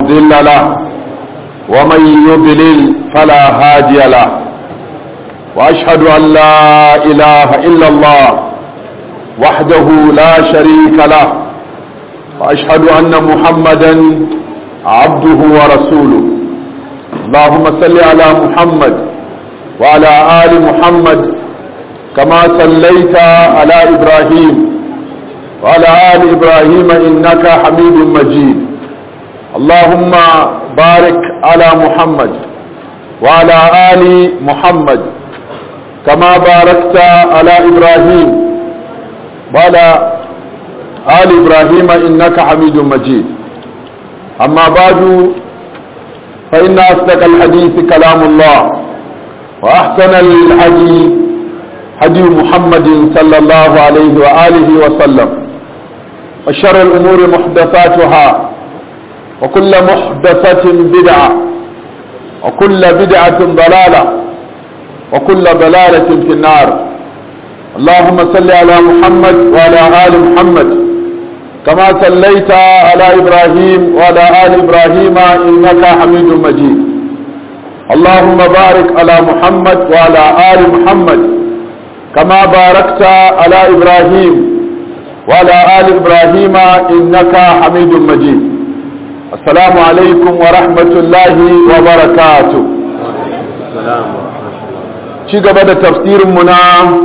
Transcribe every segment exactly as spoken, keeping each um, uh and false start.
مضل له ومن يضلل فلا هادي له وأشهد أن لا إله إلا الله وحده لا شريك له وأشهد أن محمدا عبده ورسوله اللهم صل على محمد وعلى آل محمد كما صليت على إبراهيم وعلى آل إبراهيم إنك حميد مجيد اللهم بارك على محمد وعلى آل محمد كما باركت على إبراهيم وعلى آل إبراهيم إنك حميد مجيد أما بعد فإن أصدق الحديث كلام الله وأحسن الهدي هدي محمد صلى الله عليه وآله وسلم وشر الأمور محدثاتها وكل محدثة بدعة وكل بدعة ضلالة وكل ضلالة في النار اللهم صل على محمد وعلى آل محمد كما صليت على إبراهيم وعلى آل إبراهيم إنك حميد مجيد اللهم بارك على محمد وعلى آل محمد كما باركت على إبراهيم وعلى آل إبراهيم إنك حميد مجيد السلام عليكم ورحمة الله وبركاته السلام ورحمة الله شيء قبل تفسير منا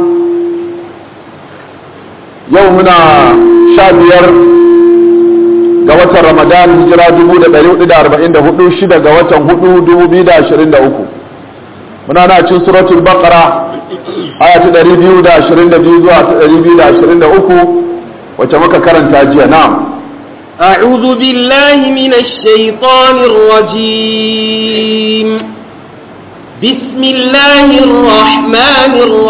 يومنا شابير قوة رمضان هجرة دبو دا دليو دا أربعين دا هدو شدا قوة هدو دبو بيدا عشرين دا أكو منا ناچن سورة البقرة آية دا ريبيو دا عشرين دا بيزو آية ريبيو دا عشرين دا أكو وچمك كرن تاجية نعم أعوذ بالله من الشيطان الرجيم بسم الله الرحمن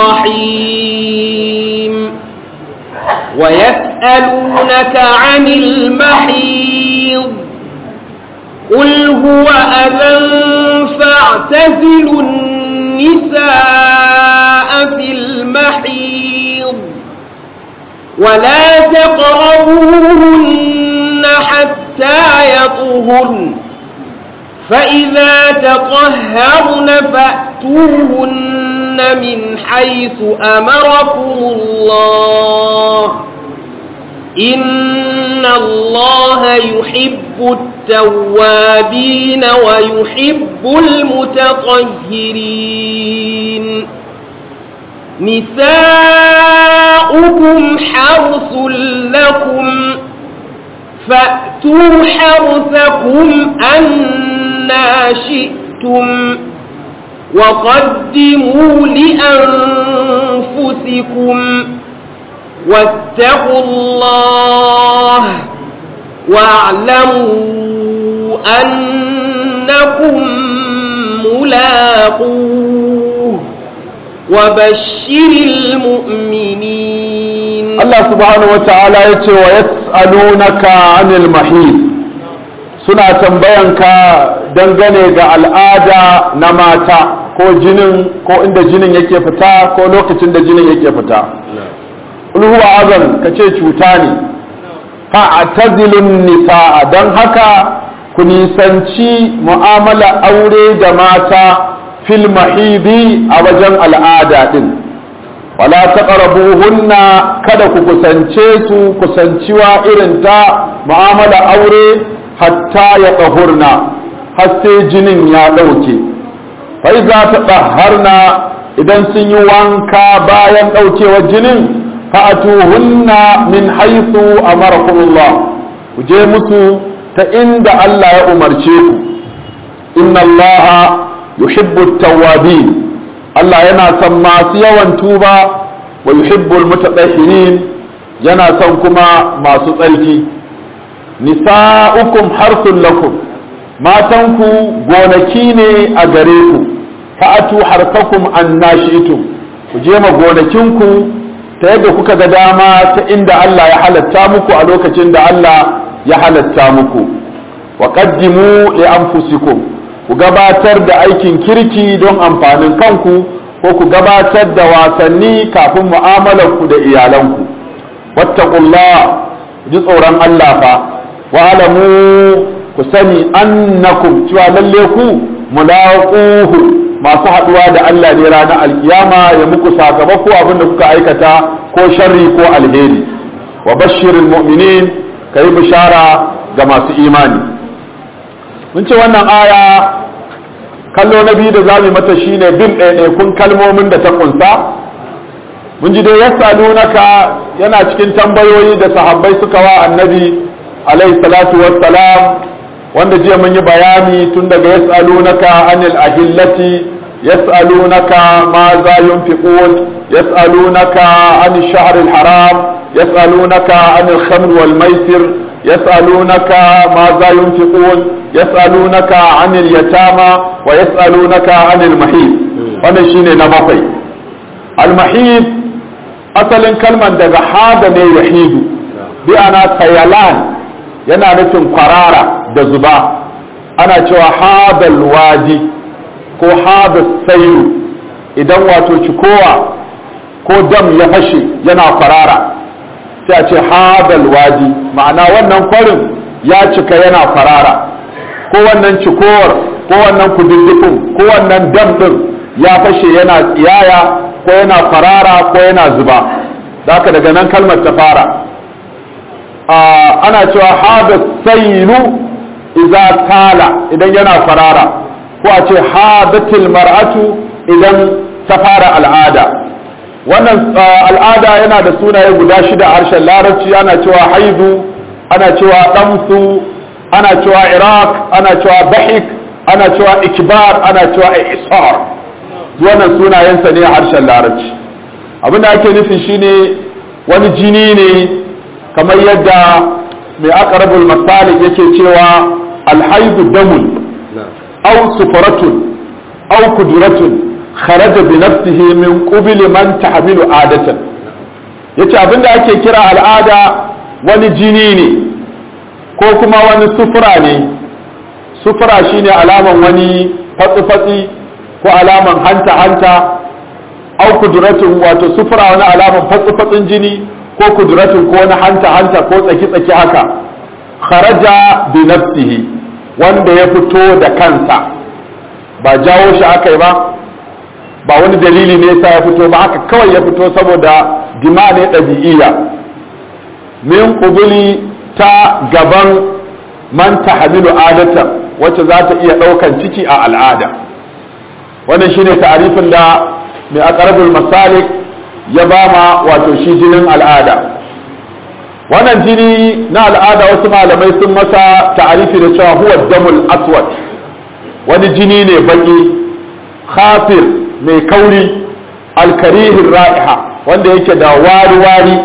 الرحيم ويسألونك عن المحيض قل هو أذى فاعتزلوا النساء في المحيض ولا تقربوهن حتى يطهرن فإذا تطهرن فأتوهن من حيث أمركم الله إن الله يحب التوابين ويحب المتطهرين نساؤكم حرث لكم فأتوا حرثكم أنا شئتم وقدموا لأنفسكم واتقوا الله واعلموا أنكم ملاقوه وبشر المؤمنين الله سبحانه وتعالى يتي ويسألونك عن المحيط suna tambayanka dangane ga al'ada na mata ko jinin ko inda jinin yake fita ko lokacin da jinin yake fita ulhuwa azan kace cuta ne fa atazilun nisaa dan haka ku nisanci mu'amala aure da mata fil mahidi a wajen al'ada din wala taqrabuhunna kada ku kusance su kusanciwa irin ta mu'amala aure hatta ya tahurna har sai jinin ya dauke fa iza tatahharna idan sun yi wanka bayan daukewar jinin fa atuhunna min haythu amarakumullah ku je musu ta inda Allah ya umarce ku inna allaha yuhibbu at-tawwabin Allah yana son masu yawan tuba wa yuhibbu al-mutatahhirin yana son kuma masu tsarki nisa'ukum harthun lakum matanku gonaki ne a gare ku fa'atu harthakum annashitum ku je ma gonakinku ta yadda kuka ga dama ta inda Allah ya halatta muku a lokacin da Allah ya halatta muku wa qaddimu li anfusikum ku gabatar da aikin kirki don amfanin kanku ko ku gabatar da wasanni kafin mu'amalar ku da iyalanku wattaqullah ji tsoron Allah fa wa alamu ku sani annakum cewa lalle ku mulaquhu masu haduwa da Allah ne ranar alkiyama ya muku sakamako abin da kuka aikata ko sharri ko alheri wa bashiril mu'minin kai bishara ga masu imani. mun ce wannan aya kallo na biyu da zamu mata shine bin ɗaiɗaikun kalmomin da ta kunsa. mun ji dai yasalunaka yana cikin tambayoyi da sahabbai suka wa annabi alaihi salatu wassalam, wanda jiya mun yi bayani tun daga yasalunaka anil ahillati, yasalunaka ma za yunfiqun, yasalunaka anil shahril haram, yasalunaka anil khamr wal maisir, yasalunaka ma za yunfiqun, yasalunaka anil yatama wa yasalunaka anil mahid. wannan shine na bakwai. al mahid asalin kalman daga hada ne yahidu bi ana tayalan, yana nufin kwarara da zuba. ana cewa hadal wadi ko hadal sayu idan wato cikowa ko dam ya fashe yana kwarara, sai a ce hadal wadi, ma'ana wannan kwarin ya cika yana kwarara, ko wannan cikowar ko wannan kududdufin ko wannan dam din ya fashe yana tsiyaya ko yana kwarara ko yana zuba. haka daga nan kalmar ta fara. ana cewa hada sailu idza tala idan yana farara, ko a ce hadatil mar'atu idan ta fara al'ada. wannan al'ada yana da sunaye guda shida a harshen larabci. ana cewa haidu, ana cewa damsu, ana cewa iraq, ana cewa bahik, ana cewa ikbar, ana cewa isar. wannan sunayensa ne a harshen larabci. abinda ake nufi shine wani jini ne, kamar yadda mai aqrabul masalik yake cewa alhaidu damun aw sufaratun aw kuduratun kharaja bi nafsihi min qubli man tahmilu adatan. yace abinda ake kira al'ada wani jini ne ko kuma wani sufura ne. sufura shine alaman wani fatsi-fatsi ko alaman hanta-hanta, aw kuduratun wato sufura wani alaman fatsi-fatsin jini ko kuduratun ko wani hanta-hanta ko tsaki-tsaki haka. kharaja bi nafsihi wanda ya fito da kansa, ba jawo shi aka yi ba, ba wani dalili ne yasa ya fito ba, haka kawai ya fito saboda dima ne ɗabi'iyya. min qubuli ta gaban man tahmilu adatan, wacce za ta iya ɗaukan ciki a al'ada. wannan shine ta'arifin da mai aqrabul masalik ya ba ma wato shi jinin al'ada. wannan jini na al'ada wasu malamai sun masa ta'arifi da cewa huwa damul aswad, wani jini ne baki khafir mai kauri alkarihir ra'iha, wanda yake da wari-wari,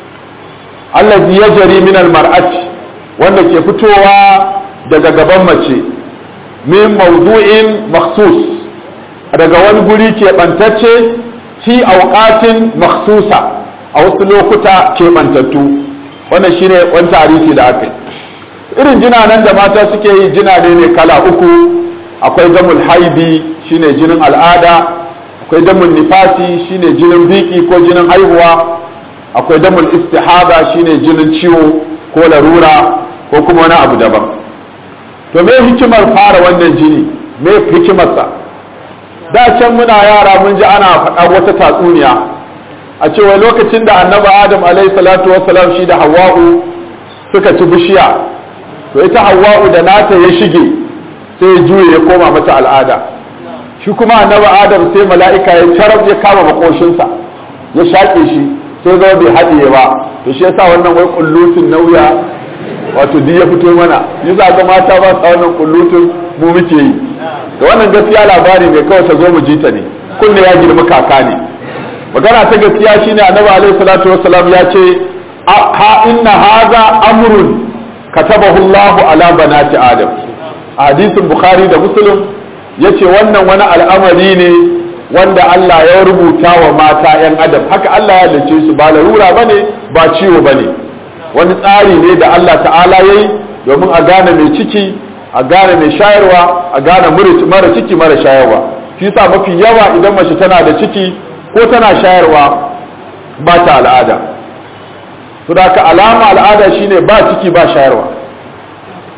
allazi yajri min almar'ati, wanda ke fitowa daga gaban mace, min mawdu'in makhsus, daga wani guri ke bantacce, fi auqatin makhsusa, a wasu lokuta ke bantattu. wannan shine wani tarihi da aka yi. irin jina nan da mata suke yi jina ne ne kala uku. akwai damul haidi shine jinin al'ada, akwai damul nifasi shine jinin biki ko jinin haihuwa, akwai damul istihaba shine jinin ciwo ko larura ko kuma wani abu daban. to me hikimar fara wannan jini, me hikimarsa? da can muna yara mun ji ana faɗa wata tatsuniya a cewa lokacin da annabi adam alaihi salatu wassalam shi da hawwa'u suka ci bishiya, to ita hawwa'u da nata ya shige sai ya juye ya koma mata al'ada, shi kuma annabi adam sai mala'ika ya tarab ya kama makoshinsa ya shaƙe shi sai zama bai haɗiye ba. to shi yasa wannan wai kullutun nauya wato duk ya fito mana, yi za ga mata ba sa wannan kullutun mu muke yi. da wannan gaskiya labari ne kawai ta zo mu ji ta ne, kunne ya girma kaka ne. magana ta gaskiya shine annabi alaihi salatu wassalam ya ce ha inna hadha amrun katabahu Allah ala banati adam. a hadisin bukhari da muslim yace wannan wani al'amari ne wanda Allah ya rubuta wa mata yan adam, haka Allah ya dace su, ba larura bane ba ciwo bane. wani tsari ne da Allah ta'ala yayi domin a gane mai ciki, a gane mai shayarwa, a gane mara ciki mara shayarwa. shi yasa mafi yawa idan mace tana da ciki ko tana shayarwa ba ta al'ada. to da ka alama al'ada shine ba ciki ba shayarwa.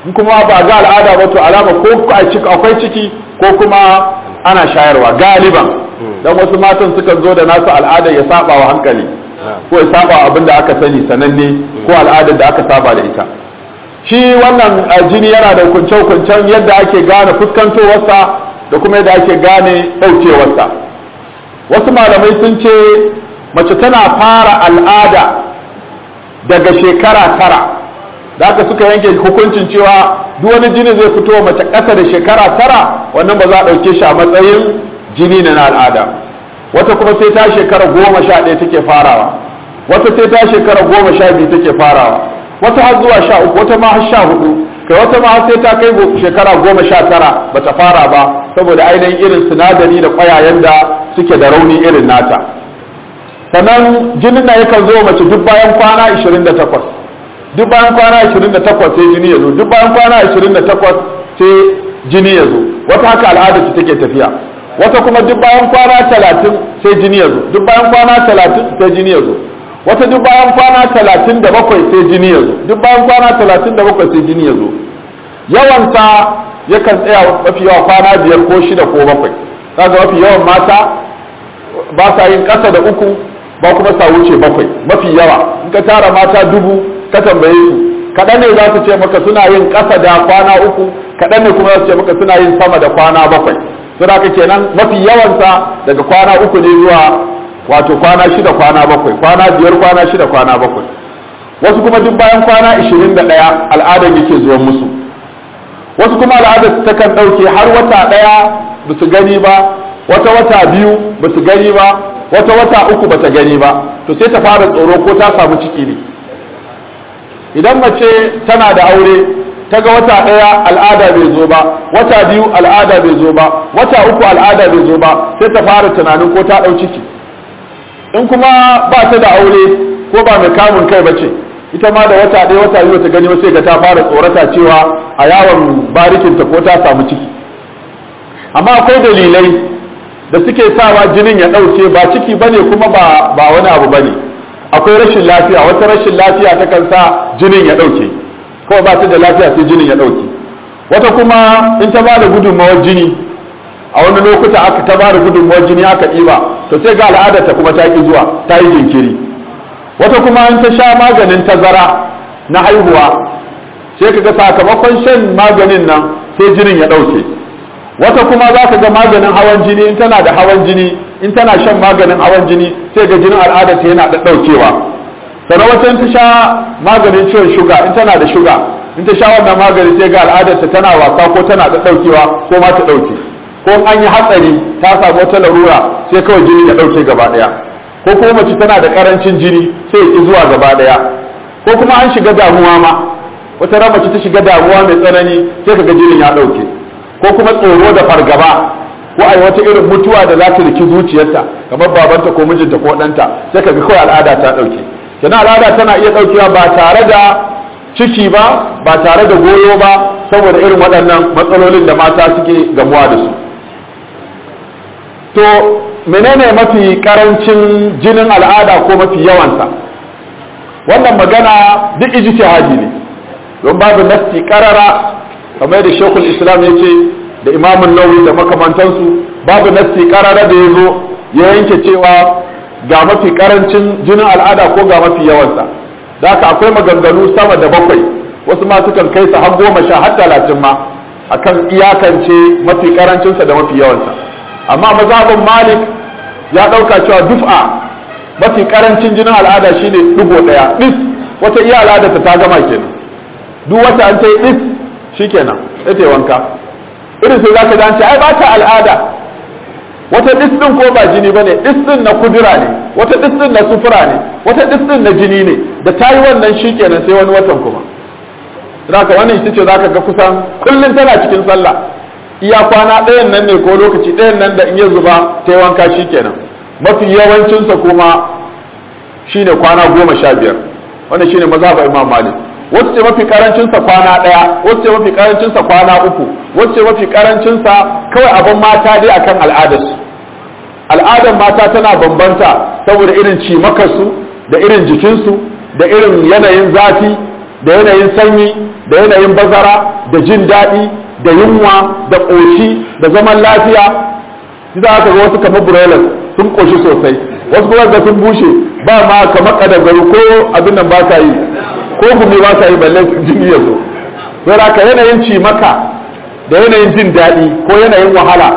in kuma ba ga al'ada ba to alama ko akwai ciki ko kuma ana shayarwa galiban dan wasu matan suka zo da nasu al'ada ya saba wa hankali ko ya saba abin da aka sani sananne ko al'adar da aka saba da ita. Shi wannan jini yana da hukunce-hukuncen yadda ake gane fuskantowarsa da kuma yadda ake gane ɗaukewarsa. Wasu malamai sun ce mace tana fara al'ada daga shekara tara, da aka suka yanke hukuncin cewa duk wani jini zai fito mace ƙasa da shekara tara wannan ba za a ɗauke shi a matsayin jini na al'ada. Wata kuma sai ta shekara goma sha ɗaya take farawa, wata sai ta shekara goma sha biyu take farawa, wata har zuwa sha uku, wata ma har sha hudu, kai wata ma sai ta kai shekara goma sha tara bata fara ba saboda ainihin irin sinadari da ƙwayayen da suke da rauni irin nata. Sannan jinin na yakan zo mace duk bayan kwana ishirin da takwas, duk bayan kwana ishirin da takwas sai jini ya zo, duk bayan kwana ishirin da takwas sai jini ya zo. Wata haka al'ada ce take tafiya, wata kuma duk bayan kwana talatin sai jini ya zo, duk bayan kwana talatin sai jini ya zo, wata duk bayan kwana talatin da bakwai sai jini ya zo, duk bayan kwana talatin da bakwai sai jini ya zo. Yawansa yakan tsaya mafi yawa kwana biyar ko shida ko bakwai. Kaga mafi yawan mata ba sa yin ƙasa da uku ba kuma sa wuce bakwai mafi yawa. In ka tara mata dubu ka tambaye su kaɗan ne za su ce maka suna yin ƙasa da kwana uku, kaɗan ne kuma za su ce maka suna yin sama da kwana bakwai. Sun haka kenan mafi yawansa daga kwana uku ne zuwa wato kwana shida kwana bakwai, kwana biyar kwana shida kwana bakwai. Wasu kuma duk bayan kwana ishirin da ɗaya al'adar yake zuwan musu, wasu kuma al'adar ta kan ɗauke har wata ɗaya ba su gani ba, wata wata biyu ba su gani ba, wata wata uku ba ta gani ba, to sai ta fara tsoro ko ta samu ciki ne. Idan mace tana da aure ta ga wata ɗaya al'ada bai zo ba, wata biyu al'ada bai zo ba, wata uku al'ada bai zo ba, sai ta fara tunanin ko ta ɗau ciki. In kuma ba ta da aure ko ba mai kamun kai ba ce, ita ma da wata ɗaya wata biyu ta gani sai ga ta fara tsorata cewa a yawon barikinta ko ta samu ciki. Amma akwai dalilai da suke sawa jinin ya ɗauke, ba ciki bane kuma ba ba wani abu bane. Akwai rashin lafiya, wata rashin lafiya ta kan sa jinin ya ɗauke, kawai ba ta da lafiya sai jinin ya ɗauke. Wata kuma in ta ba da gudunmawar jini a wani lokuta aka ta ba da gudunmawar jini aka ɗiba, to sai ga al'adarta kuma ta ƙi zuwa, ta yi jinkiri. Wata kuma in ta sha maganin tazara na haihuwa sai ka ga sakamakon shan maganin nan sai jinin ya ɗauke. Wata kuma za ka ga maganin hawan jini, in tana da hawan jini, in tana shan maganin hawan jini sai ga jinin al'adarta yana da ɗaukewa. Sannan wata in ta sha maganin ciwon shuga, in tana da shuga, in ta sha wannan magani sai ga al'adarta tana wasa ko tana da ɗaukewa ko ma ta ɗauke. Ko an yi hatsari ta samu wata larura sai kawai jini ya ɗauke gaba ɗaya. Ko kuma mace tana da ƙarancin jini sai ya ƙi zuwa gaba ɗaya. Ko kuma an shiga damuwa ma, wata ran mace ta shiga damuwa mai tsanani sai kaga jinin ya ɗauke. Ko kuma tsoro da fargaba, ko ai wata irin mutuwa da za ta riki zuciyarta kamar babanta ko mijinta ko ɗanta sai kaga kawai al'ada ta ɗauke. Kenan al'ada tana iya ɗaukewa ba tare da ciki ba, ba tare da goyo ba, saboda irin waɗannan matsalolin da mata suke gamuwa da su. To menene mafi karancin jinin al'ada ko mafi yawansa? Wannan magana duk ijtihadi ne, don babu nassi karara kamar da Sheikhul Islam ya ce da Imam Nawawi da makamantansu, babu nassi karara da ya zo ya yanke cewa ga mafi karancin jinin al'ada ko ga mafi yawansa. Da haka akwai maganganu sama da bakwai, wasu ma sukan kai su har goma sha har talatin ma akan iyakance mafi karancinsa da mafi yawansa. Amma mazhabin Malik ya dauka cewa duf'a mafi karancin jinin al'ada shine dugo daya dis, wata iya al'ada ta gama kenan, duk wata an ta yi dis shikenan sai ta wanka. Irin sai zaka dace ai ba ta al'ada, wata dis din ko ba jini bane, dis din na kudura ne, wata dis din na sufura ne, wata dis din na jini ne, da tayi wannan shikenan sai wani watan kuma. Zaka wannan ita ce zaka ga kusan kullun tana cikin sallah, iya kwana ɗayan nan ne ko lokaci ɗayan nan da in ya zuba ta yi wanka shi kenan. Mafi yawancinsa kuma shine kwana goma sha biyar, wannan shine mazhabin Imam Malik. Wasu ce mafi karancinsa kwana ɗaya, wasu ce mafi karancinsa kwana uku, wasu ce mafi karancinsa kawai abin mata dai akan al'adarsu. Al'adar mata tana bambanta saboda irin cimakarsu da irin jikinsu da irin yanayin zafi da yanayin sanyi da yanayin bazara da jin daɗi da yunwa da ƙoshi da zaman lafiya. Za ka ga wasu kamar broilers sun ƙoshi sosai, wasu kuma ga sun bushe ba ma kamar kadagaru ko abin nan ba sa yi ko gumi ba sa yi balle jini ya zo. Sai ka yanayin cimaka da yanayin jin daɗi ko yanayin wahala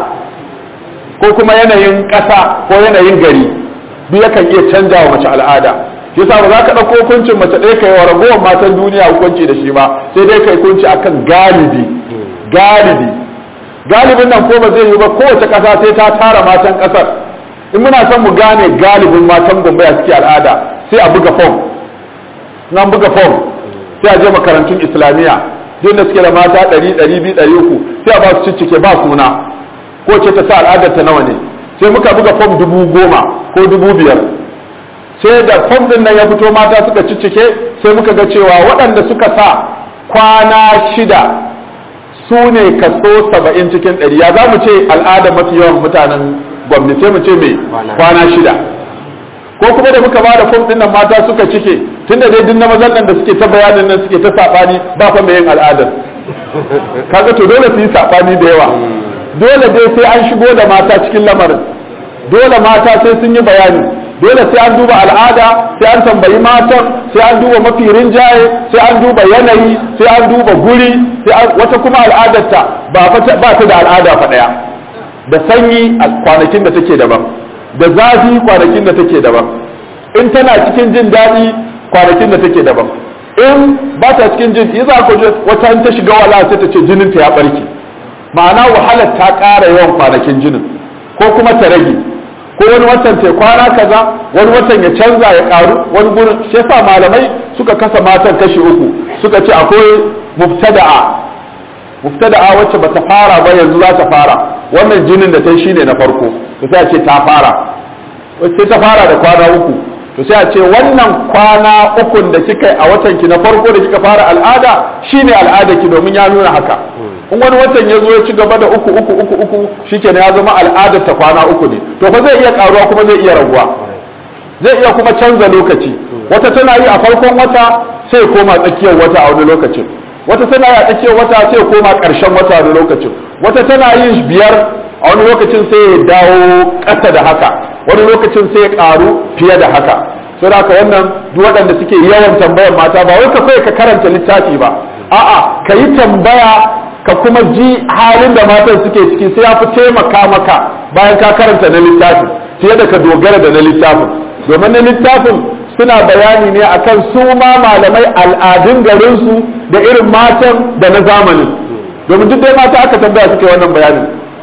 ko kuma yanayin ƙasa ko yanayin gari duk yakan iya canja wa mace al'ada. Shi yasa ba za ka ɗauko hukuncin mace ɗaya kai wa ragowar matan duniya hukunci da shi ba, sai dai kai hukunci akan galibi galibi galibin nan ko ba zai yi ba, kowace ƙasa sai ta tara matan ƙasar. In muna son mu gane galibin matan Gombe a suke al'ada sai a buga fom, nan buga fom sai a je makarantun islamiyya duk da suke da mata ɗari ɗari biyu ɗari uku sai a ba su ciccike ba suna ko ce ta sa al'adar ta nawa ne, sai muka buga fom dubu goma ko dubu biyar. Sai da fom din nan ya fito mata suka ciccike sai muka ga cewa waɗanda suka sa kwana shida su ne kaso saba'in cikin ɗari. Ya za mu ce al'ada mafi yawan mutanen gwamnati sai mu ce mai kwana shida. Ko kuma da muka ba da fom din nan mata suka cike tunda dai duk na mazan nan da suke ta bayanin nan suke ta saɓani ba fa mai yin al'adar. Kaga to dole su yi saɓani da yawa. Dole dai sai an shigo da mata cikin lamarin. Dole mata sai sun yi bayani. Dole sai an duba al'ada, sai an tambayi matan, sai an duba mafi rinjaye, sai an duba yanayi, sai an duba guri, sai wata kuma al'adarta ba ta da al'ada fa daya. Da sanyi a kwanakin da take daban, da zafi kwanakin da take daban. In tana cikin jin daɗi kwanakin da take daban. In ba ta cikin jin yi za ku wata in ta shiga wala sai ta ce jinin ta ya barke. Ma'ana wahalar ta ƙara yawan kwanakin jinin ko kuma ta rage. Ko wani watan ce kwana kaza, wani watan ya canza ya karu, wani gurin shi yasa malamai suka kasa matan kashi uku, suka ce akwai mubtada'a mubtada'a wacce bata fara ba yanzu za ta fara, wannan jinin da ta yi shine na farko, to sai a ce ta fara. Wacce ta fara da kwana uku, to sai a ce wannan kwana ukun da kika a watan ki na farko da kika fara al'ada shine al'ada ki, domin ya nuna haka. In wani watan ya zo ya ci gaba da uku uku uku uku shikenan ya zama al'adar ta kwana uku ne, to fa zai iya karuwa kuma zai iya raguwa, zai iya kuma canza lokaci. Wata tana yi a farkon wata sai koma tsakiyar wata a wani lokacin, wata tana yi a tsakiyar wata sai koma ƙarshen wata a wani lokacin, wata tana yin biyar a wani lokacin sai ya dawo ƙasa da haka, wani lokacin sai ya ƙaru fiye da haka. Sai haka wannan duk waɗanda suke yawan tambayar mata ba wai ka kai ka karanta littafi ba, a'a ka yi tambaya ka kuma ji halin da matan suke ciki, sai ya fi taimaka maka bayan ka karanta na littafi fiye da ka dogara da na littafin. Domin na littafin suna bayani ne akan su ma malamai al'adun garinsu da irin matan da na zamanin, domin duk dai mata aka tambaya suke wannan bayanin.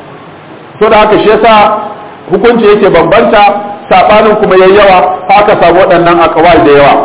So da haka shi yasa hukunci yake bambanta, sabanin kuma yayi yawa, haka samu waɗannan akawal da yawa.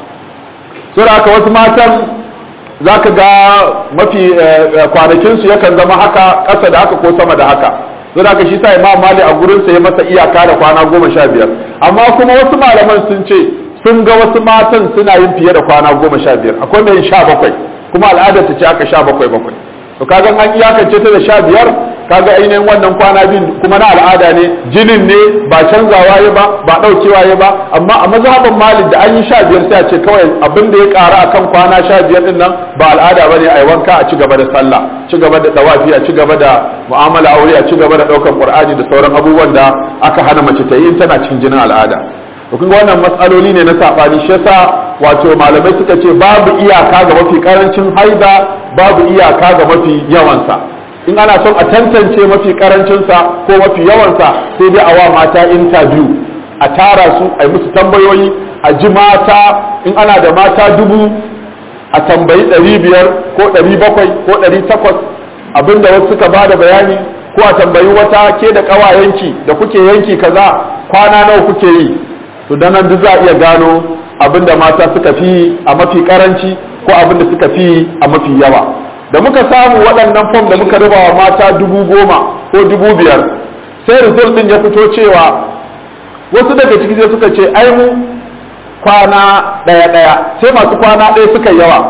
So da haka wasu matan za ka ga mafi kwanakinsu yakan zama haka ƙasa da haka ko sama da haka. Don haka shi sa Imam Malik a gurinsa ya masa iyaka da kwana goma sha biyar. Amma kuma wasu malaman sun ce sun ga wasu matan suna yin fiye da kwana goma sha biyar. Akwai mai sha bakwai kuma al'adar ta ce aka sha bakwai bakwai. To kaga an iyakance ta da sha biyar, kaga ainihin wannan kwana biyu kuma na al'ada ne, jinin ne ba canzawa ya ba ba ɗaukewa ya ba. Amma a mazhabin Malik da an yi sha biyar sai a ce kawai abin da ya ƙara akan kwana sha biyar din nan ba al'ada bane, a yi wanka a ci gaba da sallah, ci gaba da dawafi, a ci gaba da mu'amala aure, a ci gaba da ɗaukar Qur'ani da sauran abubuwan da aka hana mace ta yi in tana cikin jinin al'ada. To kun ga wannan matsaloli ne na sabani, shi yasa wato malamai suka ce babu iyaka ga mafi karancin haida, babu iyaka ga mafi yawansa. In ana son a tantance mafi karancinsa ko mafi yawansa sai dai a wa mata interview, a tara su a yi musu tambayoyi, a ji mata, in ana da mata dubu a tambayi ɗari biyar ko ɗari bakwai ko ɗari takwas abinda wasu suka ba da bayani, ko a tambayi wata ke da ƙawayenki da kuke yanki kaza kwana nawa kuke yi. To dan nan duk za a iya gano abinda mata suka fi a mafi karanci ko abinda suka fi a mafi yawa. Da muka samu waɗannan fom da muka raba wa mata dubu goma ko dubu biyar, sai result din ya fito cewa wasu daga ciki sai suka ce ai mu kwana ɗaya ɗaya, sai masu kwana ɗaya suka yawa.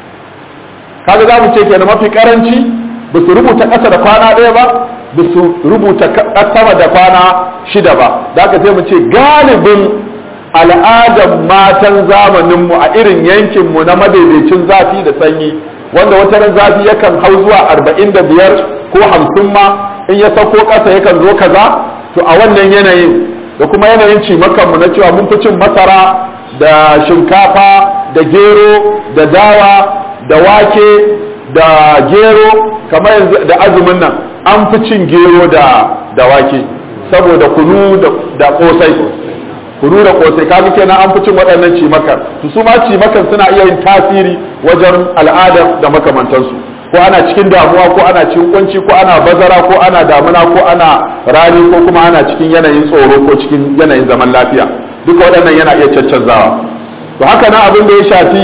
Kaga za mu ce kenan mafi karanci ba su rubuta ƙasa da kwana ɗaya ba, ba su rubuta sama da kwana shida ba. Da haka sai mu ce galibin al'adar matan zamaninmu a irin yankinmu na madaidaicin zafi da sanyi wanda wata ran zafi yakan hau zuwa arba'in da biyar ko hamsin ma in ya sauko ƙasa yakan zo kaza, to a wannan yanayin da kuma yanayin cimakanmu na cewa mun fi cin masara da shinkafa da gero da dawa da wake da gero, kamar yanzu da azumin nan an fi cin gero da da wake saboda kunu da kosai kunu da kosai kaga kenan an fi cin waɗannan cimakar. to su ma cimakan suna iya yin tasiri wajen al'adar da makamantansu, ko ana cikin damuwa ko ana cikin kunci ko ana bazara ko ana damuna ko ana rani ko kuma ana cikin yanayin tsoro ko cikin yanayin zaman lafiya, duka waɗannan yana iya caccanzawa. to haka nan abin da ya shafi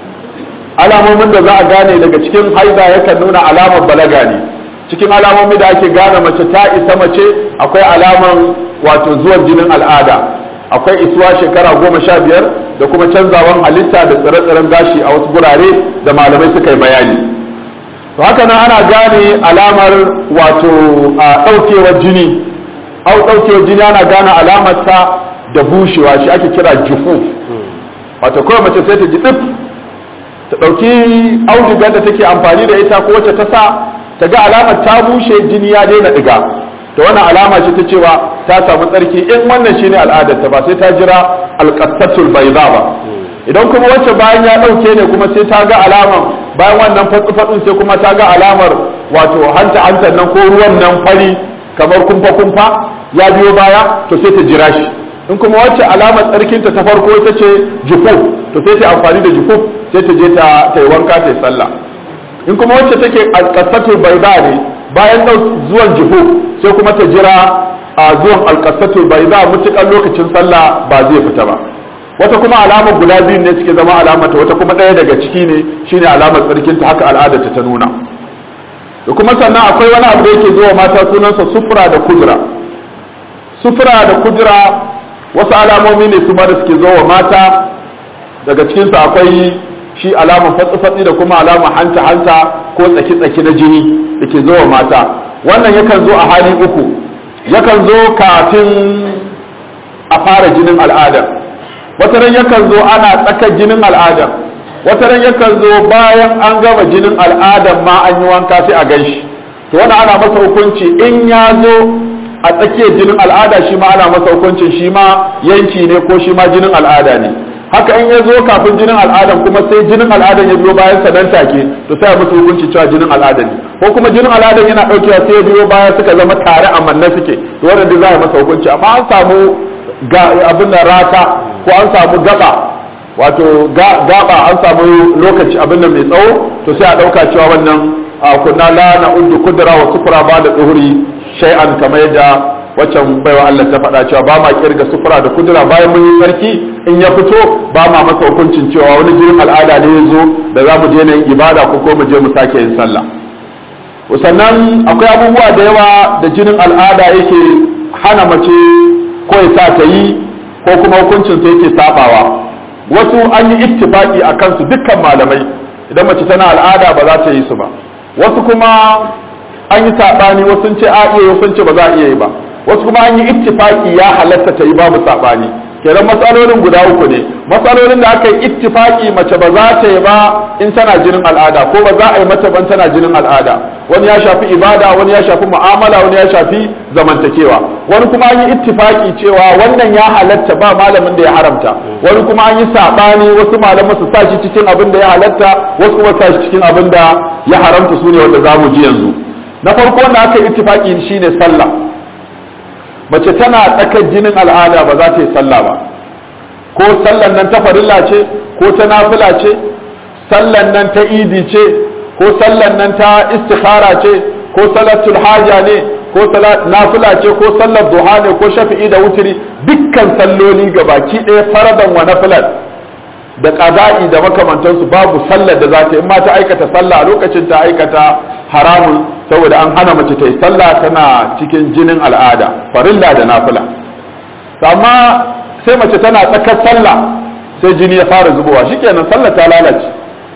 alamomin da za a gane daga cikin haida yakan nuna alamar balaga ne. cikin alamomi da ake gane mace ta isa mace akwai alaman wato zuwan jinin al'ada, akwai isuwa shekara goma sha biyar da kuma canzawan halitta da tsire-tsiren gashi a wasu gurare da malamai suka yi bayani. to haka nan ana gane alamar wato a ɗaukewar jini au ɗaukewar jini ana gane alamar ta da bushewa, shi ake kira jufu. wato kawai mace sai ta ji tsif ta ɗauki audugar da take amfani da ita ko wacce ta sa ta ga alamar ta bushe jini ya daina ɗiga, to wannan alama ce ta cewa ta samu tsarki, in wannan shine al'adar ta ba sai ta jira alqattatul bayda ba. idan kuma wacce bayan ya ɗauke ne kuma sai ta ga alamar bayan wannan fatsi-fatsin sai kuma ta ga alamar wato hanta hantar nan ko ruwan nan fari kamar kumfa kumfa ya biyo baya, to sai ta jira shi. in kuma wacce alamar tsarkinta ta farko ita ce jufuf, to sai ta amfani da jufuf sai ta je ta yi wanka ta yi sallah. in kuma wacce take alqasatul bayda ne bayan zuwan jufuf sai kuma ta jira a zuwan alqasatul bayda mutukan lokacin sallah ba zai fita ba. wata kuma alamar guda biyu ne suke zama alamata, wata kuma ɗaya daga ciki ne shine alamar tsarkinta, haka al'adarta ta nuna. da kuma sannan akwai wani abu da yake zuwa mata sunansa sufra da kudura. sufra da kudura wasu alamomi ne kuma da suke zuwa mata, daga cikinsu akwai shi alamar fatsi-fatsi da kuma alamar hanta-hanta ko tsaki-tsaki na jini da ke zuwa mata. wannan yakan zo a hali uku, yakan zo kafin a fara jinin al'ada, wata ran yakan zo ana tsakar jinin al'ada, wata ran yakan zo bayan an gama jinin al'adan ma an yi wanka sai a ganshi. to wannan ana masa hukunci in ya zo a tsakiyar jinin al'ada, shi ma ana masa hukuncin shi ma yanki ne ko shi ma jinin al'ada ne. haka in ya zo kafin jinin al'adan kuma sai jinin al'adan ya biyo bayan sa nan take, to sai a masa hukunci cewa jinin al'ada ne, ko kuma jinin al'adan yana daukewa sai ya biyo baya suka zama tare a manne suke, to wannan dai za a masa hukunci. amma an samu abin da rata ko an samu gaba wato gaba an samu lokaci abin da mai tsawo, to sai a dauka cewa wannan kunna la na'uddu kudra wa sufra ba da duhuri shay'an, kamar yadda waccan baiwa Allah ta faɗa cewa ba ma kirga sufra da kudura bayan mun yi sarki, in ya fito ba ma masa hukuncin cewa wani jinin al'ada ne ya zo da za mu je na yin ibada ko ko mu je mu sake yin sallah. sannan akwai abubuwa da yawa da jinin al'ada yake hana mace ko ya sa ta yi, ko kuma hukuncin sa yake sabawa. wasu an yi ittifaki a kansu dukkan malamai, idan mace tana al'ada ba za ta yi su ba. wasu kuma an yi saɓani, wasu sun ce a iya, wasu sun ce ba za a iya yi ba. wasu kuma an yi ittifaki ya halatta ta yi babu saɓani. kenan matsalolin guda uku ne. matsalolin da aka yi ittifaki mace ba za ta yi ba in tana jinin al'ada, ko ba za a yi mata ban tana jinin al'ada. wani ya shafi ibada, wani ya shafi mu'amala, wani ya shafi zamantakewa. wani kuma an yi ittifaki cewa wannan ya halatta ba malamin da ya haramta. wani kuma an yi saɓani, wasu malaman su sa shi cikin abin da ya halatta, wasu kuma sa shi cikin abin da ya haramta. su ne wanda za mu ji yanzu. na farko wanda aka yi ittifaki shine sallah. mace tana tsakar jinin al'ada ba za ta yi sallah ba, ko sallan nan ta farilla ce ko ta nafila ce, sallan nan ta idi ce ko sallan nan ta istikhara ce ko salatul haja ne ko salat nafila ce ko sallar duha ne ko shafi'i da wutiri, dukkan salloli gabaki ɗaya faradan wa nafilan da qada'i da makamantansu babu sallar da za ta yi. in ma ta aikata sallah a lokacin ta aikata haramun, saboda an hana mace ta yi sallah tana cikin jinin al'ada farilla da nafila. amma sai mace tana tsakar sallah sai jini ya fara zubowa, shikenan sallah ta lalace.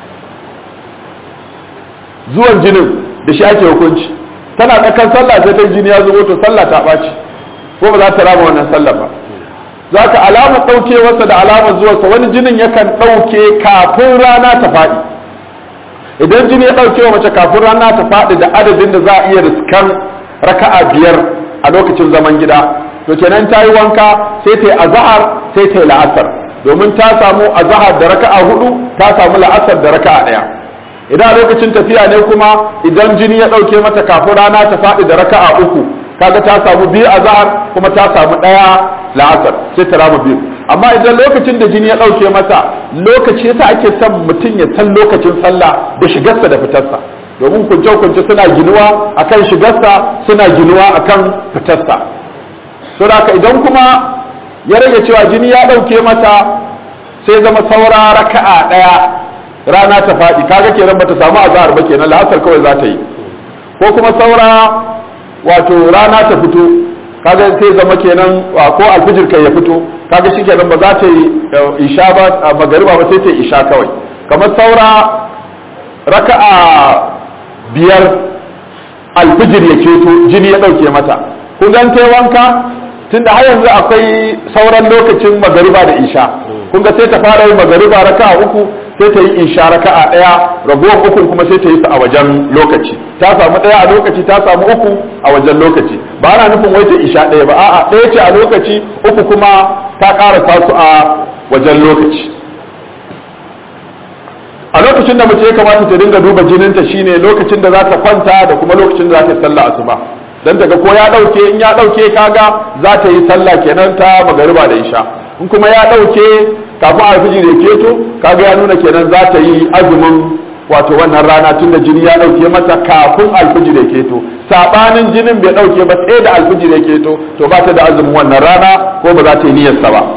zuwan jinin da shi ake hukunci. tana tsakar sallah sai ta jini ya zubo, to sallah ta ɓaci, ko ba za ta rama wannan sallah ba. za ka alamar ɗaukewarsa da alamar zuwarsa, wani jinin yakan ɗauke kafin rana ta faɗi, idan jini ya ɗauke wa mace kafin rana ta faɗi da adadin da za a iya riskan raka'a biyar a lokacin zaman gida to kenan ta yi wanka sai ta yi azahar sai ta yi la'asar domin ta samu azahar da raka'a hudu ta samu la'asar da raka'a ɗaya. Idan a lokacin tafiya ne kuma idan jini ya ɗauke mata kafin rana ta faɗi da raka'a uku kaga ta samu biyu azahar kuma ta samu ɗaya la'asar sai ta rama biyu. Amma idan lokacin da jini ya ɗauke mata lokaci yasa ake son mutum ya san lokacin sallah da shigarsa da fitarsa domin kunce-kunce suna ginuwa akan shigarsa suna ginuwa akan fitarsa. Saboda haka idan kuma ya rage cewa jini ya ɗauke mata sai zama saura raka'a ɗaya rana ta faɗi kaga kenan bata samu azhar ba kenan la'asar kawai za ta yi ko kuma saura wato rana ta fito kaga sai zama kenan ko alfijir kai ya fito kaga shi kenan ba za ta yi isha ba magariba ba sai ta yi isha kawai kamar saura raka'a biyar alfijir ya keto jini ya ɗauke mata kun gan ta wanka tunda har yanzu akwai sauran lokacin magariba da isha kun ga sai ta fara yin magariba raka'a uku sai ta yi isha raka'a daya ragowar uku kuma sai ta yi su a wajen lokaci ta samu daya a lokaci ta samu uku a wajen lokaci ba ana nufin wai ta isha daya ba a'a daya ce a lokaci uku kuma ta karasa su a wajen lokaci. A lokacin da mace ya kamata ta dinga duba jininta shine lokacin da za ta kwanta da kuma lokacin da za ta yi sallah asuba dan daga ko ya dauke in ya dauke kaga za ta yi sallah kenan ta magariba da isha in kuma ya dauke kafin alfijir ya keto kaga ya nuna kenan za ta yi azumin wato wannan rana tun da jini ya dauke mata kafin alfijir ya keto sabanin jinin bai dauke ba sai da alfijir ya keto to ba ta da azumin wannan rana ko ba za ta yi niyyarsa ba.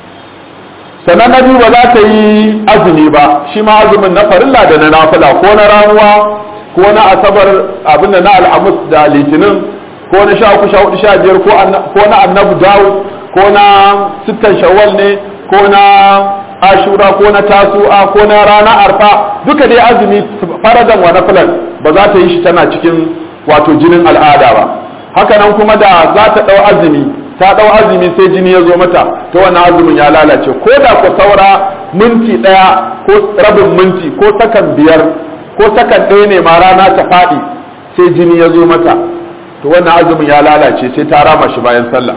Sannan na biyu ba za ta yi azumi ba shi ma azumin na farilla da na nafila ko na ramuwa ko na asabar abinda na alhamis da litinin ko na sha uku sha hudu sha biyar ko na annabu dawud ko na sittan shawwal ne ko na ashura ko na tasu'a ko na rana arfa duka dai azumi faradan wa nafilan ba za ta yi shi tana cikin wato jinin al'ada ba. Haka nan kuma da za ta dau azumi ta dau azumi sai jini ya zo mata to wannan azumin ya lalace ko da ko saura minti daya ko rabin minti ko sakan biyar ko sakan ɗaya ne ma rana ta faɗi sai jini ya zo mata to wannan azumin ya lalace sai ta rama shi bayan sallah.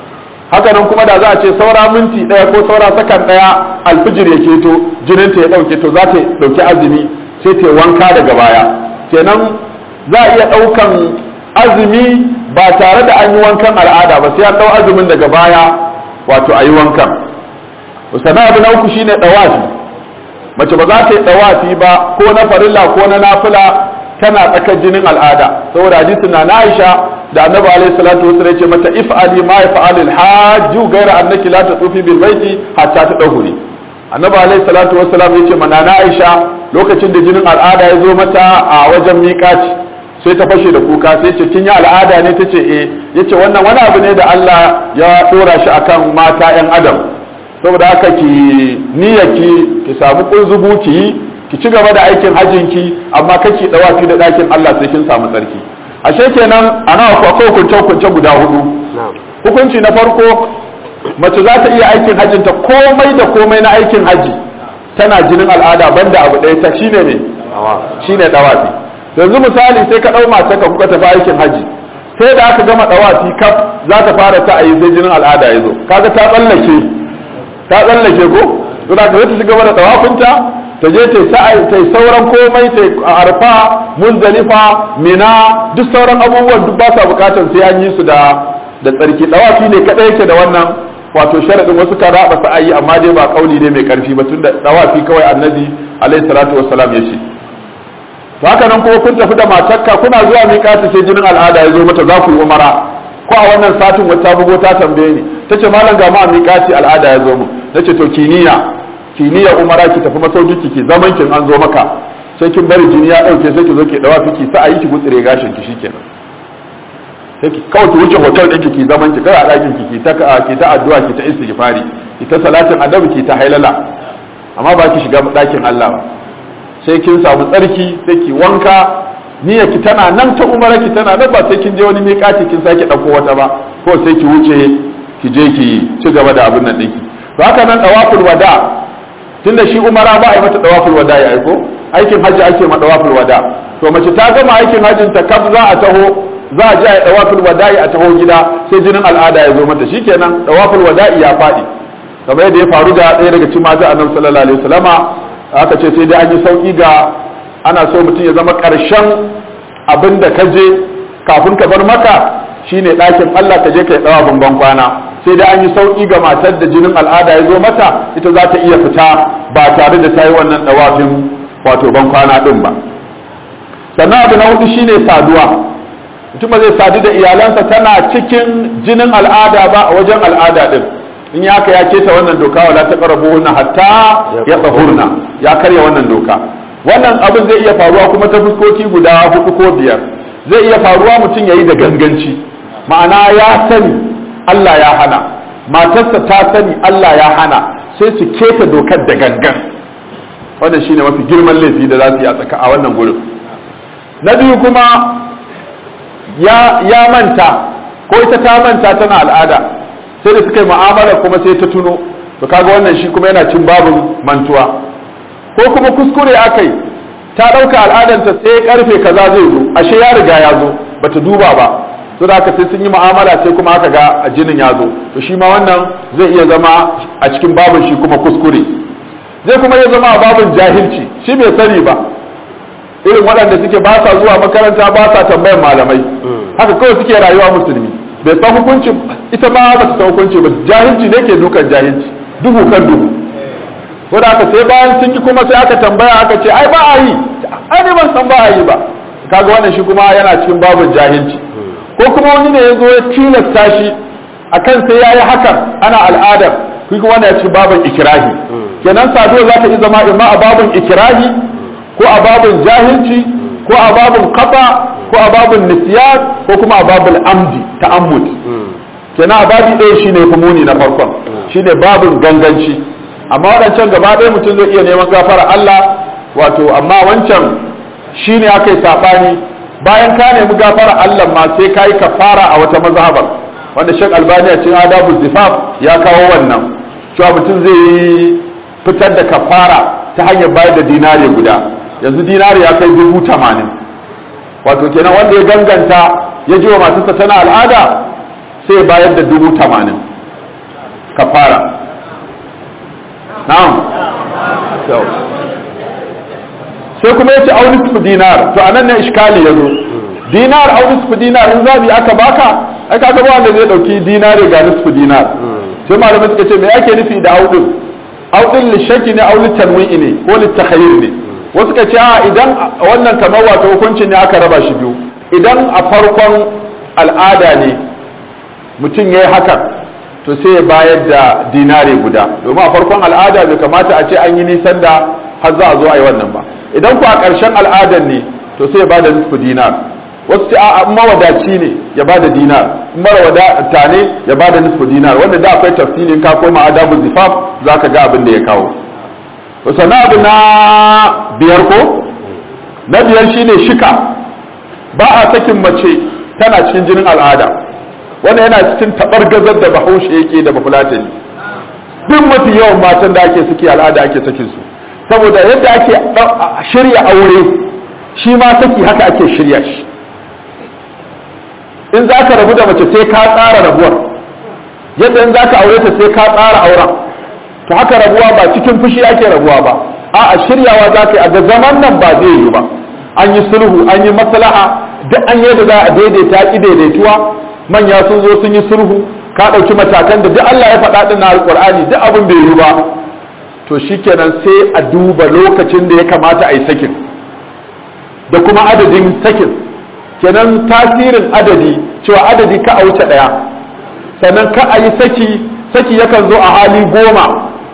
Haka nan kuma da za a ce saura minti ɗaya ko saura sakan ɗaya alfijir ya keto jininta ya ɗauke to za ta ɗauki azumi sai ta wanka daga baya kenan za a iya ɗaukan azumi ba tare da an yi wankan al'ada ba sai an ɗau azumin daga baya wato a yi wankan. Sannan abu na uku shine ɗawafi mace ba za ta yi ɗawafi ba ko na farilla ko na nafila tana tsakar jinin al'ada saboda hadisin na Aisha da Annabi alaihi salatu wasallam ce mata if'ali ma yaf'alul hajj ghayra annaki la tatufi bil baiti hatta tadahuri. Annabi alaihi salatu wasallam yace mana na Aisha lokacin da jinin al'ada ya zo mata a wajen miƙaci sai ta fashe da kuka sai ce kin yi al'ada ne tace eh yace wannan wani abu ne da Allah ya dora shi akan mata yan adam saboda haka ki niyyaki ki samu kunzugu ki yi ki ci gaba da aikin hajjin ki amma kake dawafi da dakin Allah sai kin samu tsarki. Ashe kenan ana akwai hukunce hukunce guda hudu. Hukunci na farko mace za ta iya aikin hajjin ta komai da komai na aikin haji tana jinin al'ada banda abu ɗaya ta shine ne shine dawafi. Yanzu misali sai ka dau mata ka kuka tafi aikin haji sai da aka gama dawafi kaf za ta fara ta ayi sai jinin al'ada ya zo kaga ta tsallake ta tsallake ko to da ta ci gaba da dawafinta ta je ta yi sauran komai ta arfa muzdalifa mina duk sauran abubuwan duk ba sa bukatar sai an yi su da da tsarki dawafi ne kadai yake da wannan wato sharadin wasu kan raba sa'ayi amma dai ba kauli ne mai karfi ba tunda dawafi kawai annabi alaihi salatu wassalam ya ce. To haka nan kuma kun tafi da matarka kuna zuwa miƙati sai jinin al'ada ya zo mata za ku yi umara ko a wannan satin wata bugo ta tambaye ni tace malam ga ma miƙati al'ada ya zo mu nace to kiniya kiniya umara ki tafi masauki ki zaman kin an zo maka sai kin bari jini ya dauke sai ki zo ki dawa fiki sai ayi ki gutsire gashin ki shikenan sai ki kawai ki wuce hotel ɗin ki zaman ki kai a ɗakin ki ki ta ki ta addu'a ki ta istighfari ki ta salatin adabi ki ta hailala amma ba ki shiga ɗakin Allah ba sai kin samu tsarki sai ki wanka niyyar ki tana nan ta umara ki tana nan ba sai kin je wani miƙati kin sake ɗauko wata ba ko sai ki wuce ki je ki ci gaba da abin nan ɗinki to haka nan dawaful wada tunda shi umara ba a yi mata dawaful wada ya aiko aikin hajji ake ma dawaful wada to mace ta gama aikin hajjin ta kaf za a taho za a je a dawaful wada'i a taho gida sai jinin al'ada ya zo mata shikenan dawaful wada'i ya faɗi kamar yadda ya faru da ɗaya daga cikin mata annabi sallallahu alaihi wasallama aka ce sai dai an yi sauki ga ana so mutum ya zama ƙarshen abin da ka je kafin ka bar maka shine ɗakin Allah ka je ka yi ɗawafin ban kwana sai dai an yi sauki ga matar da jinin al'ada ya zo mata ita za ta iya fita ba tare da ta yi wannan ɗawafin wato ban kwana ɗin ba sannan abu na hudu shine saduwa mutum zai sadu da iyalansa tana cikin jinin al'ada ba a wajen al'ada ɗin in ya haka ya keta wannan doka wala ta ƙarabuhunna hatta ya tsahurna ya karya wannan doka wannan abin zai iya faruwa kuma ta fuskoki guda hudu ko biyar zai iya faruwa mutum ya yi da ganganci ma'ana ya sani Allah ya hana matarsa ta sani Allah ya hana sai su keta dokar da gangan wannan shine mafi girman laifi da za su yi a tsaka a wannan gurin na biyu kuma ya ya manta ko ita ta manta tana al'ada sai da suka yi mu'amala kuma sai ta tuno to kaga wannan shi kuma yana cin babin mantuwa ko kuma kuskure akai ta dauka al'adanta sai karfe kaza zai zo ashe ya riga ya zo bata duba ba to da haka sai sun yi mu'amala sai kuma aka ga jinin ya zo to shi ma wannan zai iya zama a cikin babin shi kuma kuskure zai kuma iya zama a babin jahilci shi bai sani ba irin waɗanda suke ba sa zuwa makaranta ba sa tambayar malamai haka kawai suke rayuwa musulmi bai san hukunci ita ba ba ta hukunci ba jahilci ne ke dukan jahilci duhu kan duhu wanda aka sai bayan sun yi kuma sai aka tambaya aka ce ai ba a yi ai ne ban san ba a yi ba kaga wannan shi kuma yana cikin babin jahilci ko kuma wani ne ya zo ya tilasta shi akan sai ya yi hakan ana al'adar kuma wanda ya ci babin ikirahi kenan saduwa za ta yi zama imma a babin ikirahi ko a babin jahilci ko a babin kafa ko a babin nisyan ko kuma a babin amdi ta'ammud kenan a babi ɗaya shine muni na farkon shine babin ganganci amma waɗancan gaba ɗaya mutum zai iya neman gafara Allah wato amma wancan shine aka yi saɓani bayan ka nemi gafara Allah ma sai ka yi kafara a wata mazhabar wanda Sheikh Albani a cikin Adabu Zifaf ya kawo wannan cewa mutum zai yi fitar da kafara ta hanyar bayar da dinari guda yanzu dinari ya kai dubu tamanin wato kenan wanda ya ganganta ya ji wa matarsa tana al'ada sai ya bayar da dubu tamanin kafara na'am sai kuma yace au nisfu dinar to anan ne iskali yazo dinar au nisfu dinar in zabi aka baka ai kaga ba wanda zai dauki dinari ga nisfu dinar sai malamai suka ce me yake nufi da au din au din li shakki ne au li tanwi'i ne ko li takhayyur ne wasu ka ce a idan wannan kamar wato hukuncin ne aka raba shi biyu idan a farkon al'ada ne mutum yayi haka to sai ya bayar da dinari guda domin a farkon al'ada bai kamata a ce an yi nisan da har za a zo a yi wannan ba idan ku a ƙarshen al'adar ne to sai ya bada nisfu dinar wasu ce a mawadaci ne ya bada dinar mara wadata ne ya bada nisfu dinar wanda da akwai tafsirin ka koma adabu zifaf zaka ga abin da ya kawo to sana abu na biyar ko na biyar shine shika ba a sakin mace tana cikin jinin al'ada wannan yana cikin tabargazar da bahaushe yake da bafulatani duk mafi yawan matan da ake suke al'ada ake sakin su saboda yadda ake shirya aure shi ma saki haka ake shirya shi in za ka rabu da mace sai ka tsara rabuwar yadda in za ka aure ta sai ka tsara auren to haka rabuwa ba cikin fushi ake rabuwa ba a'a shiryawa za ka yi a ga zaman nan ba zai yi ba an yi sulhu an yi maslaha duk an yadda za a daidaita ki daidaituwa manya sun zo sun yi sulhu ka ɗauki matakan da duk Allah ya faɗa ɗin na alƙur'ani duk abin bai yi ba to shikenan sai a duba lokacin da ya kamata a yi sakin da kuma adadin sakin kenan tasirin adadi cewa adadi ka a wuce ɗaya sannan ka a yi saki saki yakan zo a hali goma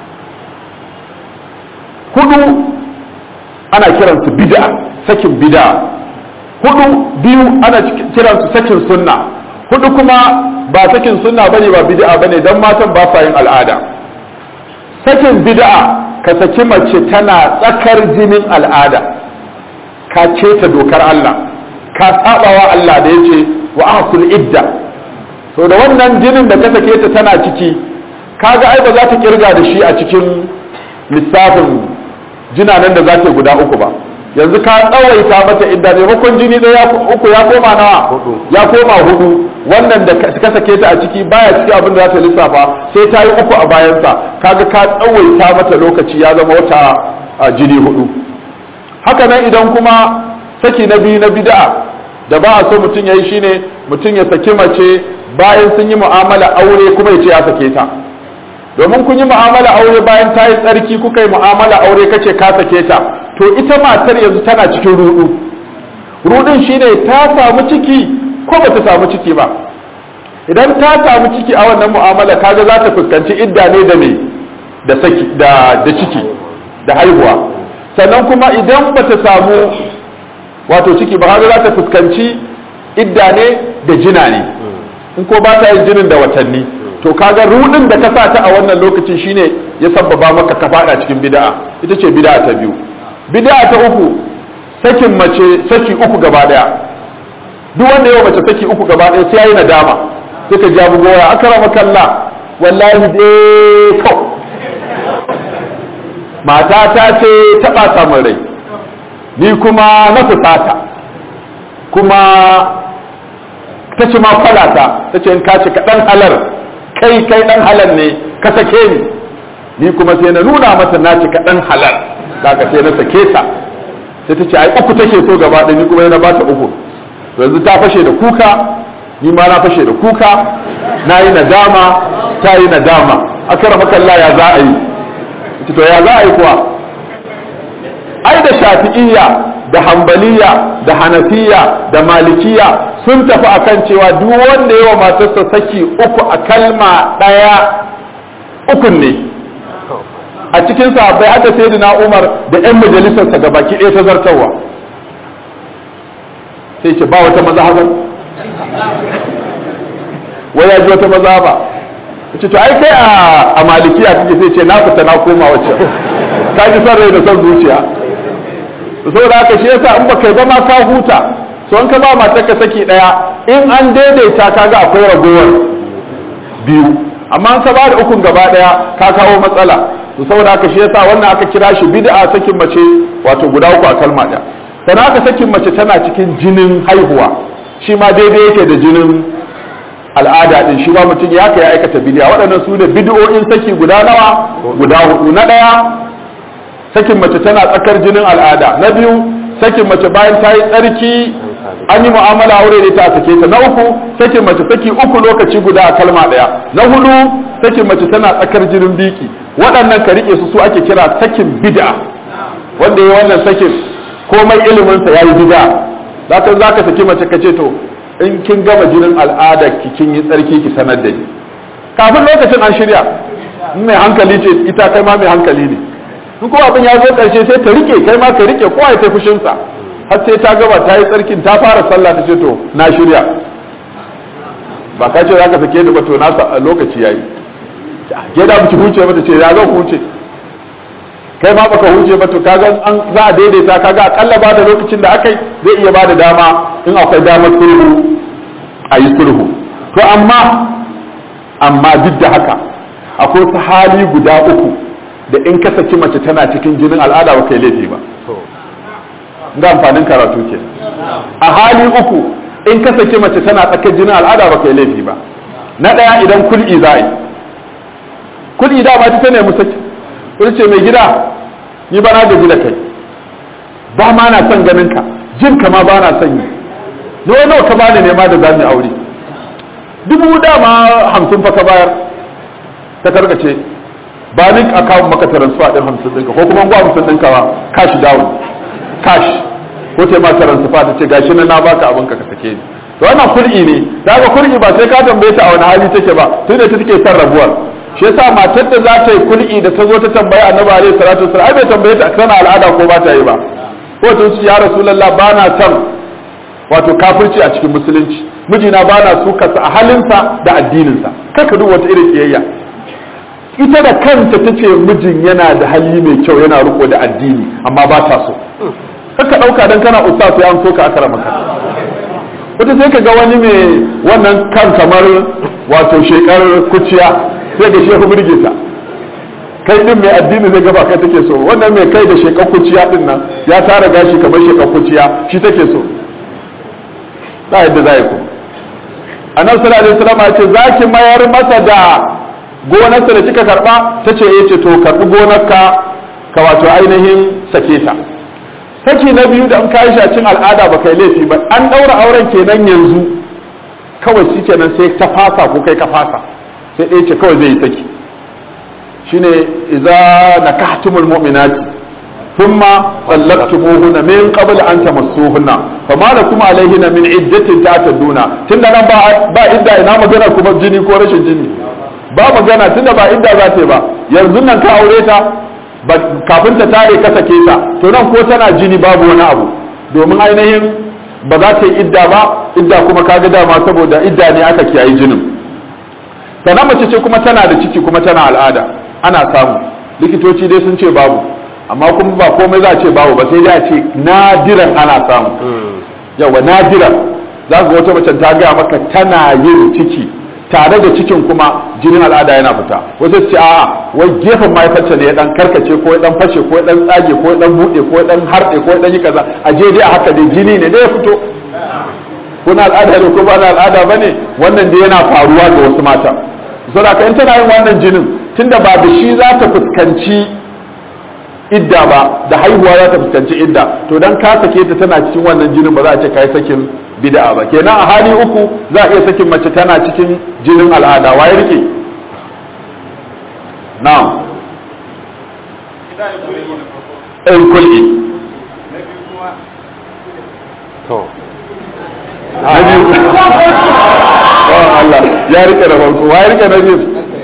hudu ana kiransu bid'a sakin bid'a hudu biyu ana kiransu sakin sunna hudu kuma ba sakin sunna bane ba bid'a bane dan matan ba sa yin al'ada sakin bid'a ka saki mace tana tsakar jinin al'ada ka ceta dokar Allah ka sabawa Allah da yace wa ahsul idda to da wannan jinin da ka sake ta tana ciki kaga ai ba za ta kirga da shi a cikin lissafin jinanan da za ta guda uku ba yanzu ka tsawaita mata idda ne makon jini ɗaya uku ya koma nawa ya koma hudu wannan da ka sake ta a ciki baya ciki abin da za ta lissafa sai ta yi uku a bayansa kaga ka tsawaita mata lokaci ya zama wata jini hudu haka nan idan kuma saki na biyu na bid'a da ba a so mutum ya yi shine mutum ya saki mace bayan sun yi mu'amala aure kuma ya ce ya sake ta domin kun yi mu'amala aure bayan ta yi tsarki kuka yi mu'amala aure kace ka sake ta to ita matar yanzu tana cikin rudu rudin shine ta samu ciki ko ba ta samu ciki ba idan ta samu ciki a wannan mu'amala kaga za ta fuskanci idda ne da me da saki da da ciki da haihuwa sannan kuma idan ba ta samu wato ciki ba kaga za ta fuskanci idda ne da jina ne in ko ba ta yin jinin da watanni to kaga rudin da ka sa ta a wannan lokaci shine ya sabbaba maka ka fada cikin bid'a ita ce bid'a ta biyu bid'a ta uku sakin mace saki uku gaba daya duk wanda yau mace saki uku gaba daya sai yayi nadama sai ka jabu goya akrama kalla wallahi dai kau mata ta ce ta bata min rai ni kuma na fusata kuma ta ce ma kwalata ta ce in ka ci kaɗan halar kai kai ɗan halar ne ka sake ni ni kuma sai na nuna mata na ci kaɗan halar daga sai na sake ta sai ta ce ai uku take so gaba ɗaya ni kuma yana ba ta uku yanzu ta fashe da kuka ni ma na fashe da kuka na yi nadama ta yi nadama akara makalla ya za a yi to ya za a yi kuwa ai da shafi'iyya da hambaliya da hanafiya da malikiya sun tafi akan cewa duk wanda yawa matarsa saki uku a kalma ɗaya ukun ne a cikin sahabbai haka sai na Umar da ƴan majalisarsa ga baki ɗaya ta zartarwa sai ce ba wata mazhaban wai ya ji wata mazhaba ce to ai kai a malikiya kake sai ce na fita na koma wacce ka ji son rai da son zuciya saboda haka shi yasa in baka ba ma ka huta so in ka ba matar ka saki daya in an daidaita kaga akwai ragowar biyu amma an ka ba da ukun gaba daya ka kawo matsala to saboda haka shi yasa wannan aka kira shi bid'a sakin mace wato guda uku a kalma daya sannan aka sakin mace tana cikin jinin haihuwa shi ma daidai yake da jinin al'ada din shi ba mutum ya kai aikata bid'a waɗannan su ne bid'o'in saki guda nawa guda hudu na daya sakin mace tana tsakar jinin al'ada na biyu sakin mace bayan ta yi tsarki an yi mu'amala aure da ta sake ta na uku sakin mace saki uku lokaci guda a kalma daya na hudu sakin mace tana tsakar jinin biki waɗannan ka rike su su ake kira sakin bid'a wanda ya wannan sakin komai ilimin sa yayi bid'a zaka zaka saki mace kace to in kin gama jinin al'ada ki kin yi tsarki ki sanar da ni kafin lokacin an shirya mai hankali ce ita kai ma mai hankali ne in kuma abin ya zo ƙarshe sai ta rike kai ma ka rike kowa ya ta fushinsa har sai ta gaba ta yi tsarkin ta fara sallah ta ce to na shirya ba ka ce za ka sake ni ba to na lokaci yayi ke da miki huce ba ta ce ya zo ku huce kai ma baka huce ba to kaga an za a daidaita kaga akalla ba da lokacin da akai zai iya ba da dama in akwai damar sulhu a yi sulhu to amma amma duk da haka akwai su hali guda uku da in ka saki mace tana cikin jinin al'ada ba kai laifi ba ga amfanin karatu ke a hali uku in ka saki mace tana tsakar jinin al'ada ba kai laifi ba na daya idan kul'i za a yi kul'i da ba ta nemi saki wani ce mai gida ni ba na gaji da kai ba ma na son ganin ka jin ka ma ba na son yi nawa nawa ka bani nema da zamu aure dubu dama hamsin fa ka bayar ta karkace ba ni a kawo maka transfer din hamsin ɗinka ko kuma gwa hamsin ɗinka ba cash down cash ko ce ma transfer ta ce gashi na na baka abin ka ka sake ni to wannan kul'i ne da ga kul'i ba sai ka tambaye ta a wani hali take ba tun da ta take son rabuwar shi yasa matar da za ta yi kul'i da ta zo ta tambaye annabi alaihi salatu wasallam ai bai tambaye ta tana al'ada ko ba ta yi ba ko ta ce ya rasulullah ba na son wato kafirci a cikin musulunci mijina ba na su kasa a halinsa da addininsa kaka duk wata irin kiyayya ita da kanta ta ce mijin yana da hali mai kyau yana riko da addini amma ba ta so kaka dauka dan kana ustaz sai an so ka akara maka wata sai ka ga wani mai wannan kan kamar wato shekar kuciya sai ga shehu burge ta kai din mai addini zai gaba kai take so, wannan mai kai da shekakkuciya din nan ya tara gashi kamar shekakkuciya shi take so, ba yadda za yi ku. Annabi sallallahu alaihi wasallam ya ce zaki mayar masa da gonarsa da kika karba, tace eh ce to karbi gonarka ka wato ainihin sake ta. Saki na biyu da an kai shi a cikin al'ada ba kai laifi ba, an daura auren kenan yanzu kawai shi kenan sai ta fasa ko kai ka fasa, sai ɗaya ce kawai zai yi saki. shine idza nakahtumul mu'minati thumma talaqtumuhunna min qabl an tamassuhunna fama lakum alayhinna min iddatin ta'taduna. Tunda nan ba ba idda ina magana kuma jini ko rashin jini, ba magana tunda ba idda za ta yi ba, yanzu nan ka aure ta kafin ta tare ka sake ta, to nan ko tana jini babu wani abu, domin ainihin ba za ta yi idda ba, idda kuma kaga dama saboda idda ne aka kiyaye jinin. Sannan mace ce kuma tana da ciki kuma tana al'ada, ana samu, likitoci dai sun ce babu, amma kuma ba komai za a ce babu ba, sai dai a ce nadiran ana samu. Yawa nadiran za ga wata mace ta gaya maka tana yin ciki tare da cikin kuma jinin al'ada yana fita, wasu su ce a'a wai gefen mahaifarta ne ya dan karkace ko ya dan fashe ko ya dan tsage ko ya dan bude ko ya dan harɗe ko ya dan yi kaza, a je dai a haka dai jini ne dai ya fito. Kuna al'ada ne ko ba na al'ada bane, wannan dai yana faruwa ga wasu mata. Saboda in tana yin wannan jinin tunda ba da shi za ta fuskanci idda ba, da haihuwa za ta fuskanci idda, to dan ka sake ta tana cikin wannan jinin ba za a ce kai sakin bid'a ba. Kenan a hali uku za a iya sakin mace tana cikin jinin al'ada. Waye rike? Na'am. in kulli to na biyu Allah ya rike da farko wa ya rike na biyu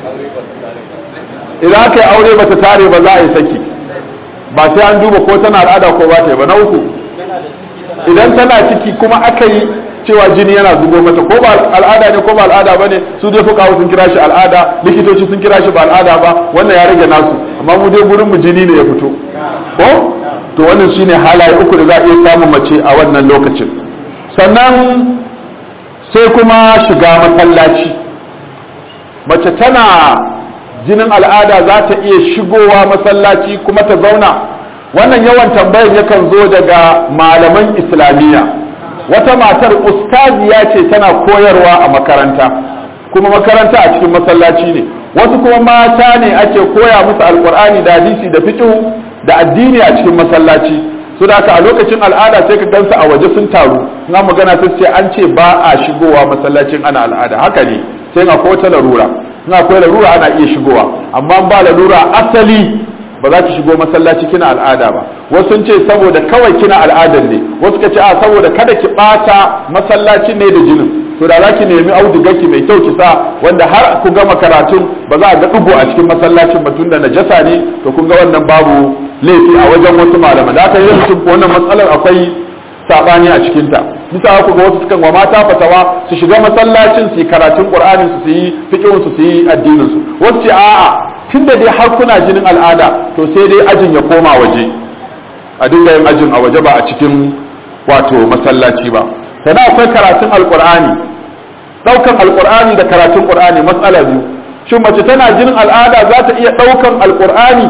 idan aka yi aure bata tare ba za a yi saki, ba sai an duba ko tana al'ada ko ba ta yi ba. Na uku idan tana ciki kuma aka yi cewa jini yana zubo mata, ko ba al'ada ne ko ba al'ada ba ne, su dai fuqaha sun kira shi al'ada, likitoci sun kira shi ba al'ada ba, wannan ya rage nasu, amma mu dai gurin mu jini ne ya fito ko to wannan shine halaye uku da za a iya samun mace a wannan lokacin. Sannan sai kuma shiga masallaci, mace tana jinin al'ada za ta iya shigowa masallaci kuma ta zauna. Wannan yawan tambayar yakan zo daga malaman islamiyya. Wata matar ustaziya ce tana koyarwa a makaranta, kuma makaranta a cikin masallaci ne. Wasu kuma mata ne ake koya musu alkur'ani da hadisi da fiqh da addini a cikin masallaci. Su da a lokacin al'ada sai ka gansu a waje sun taru, na magana sai ce an ce ba a shigowa masallacin ana al'ada. Haka ne, sai akwai wata larura, in akwai larura ana iya shigowa, amma ba larura asali ba za ki shigo masallaci kina al'ada ba. Wasu sun ce saboda kawai kina al'adar ne, wasu ka ce a saboda kada ki bata masallacin ne da jinin, to da za ki nemi audugarki mai kyau ki sa, wanda har ku gama karatun ba za a ga dugo a cikin masallacin ba tunda najasa ne, to kun ga wannan babu laifi a wajen wasu malaman. Da aka yi mutum wannan matsalar akwai sabani a cikin ta. Bisa ku ga wasu sukan wa mata fatawa su shiga masallacin su yi karatun Qur'anin su, su yi fiqhin su, su yi addinin su. Wasu ce a'a tunda dai har kuna jinin al'ada to sai dai ajin ya koma waje, a dinga yin ajin a waje ba a cikin wato masallaci ba. Sannan akwai karatun alqur'ani, daukan alqur'ani da karatun qur'ani matsala biyu. Shin mace tana jinin al'ada za ta iya daukan alqur'ani?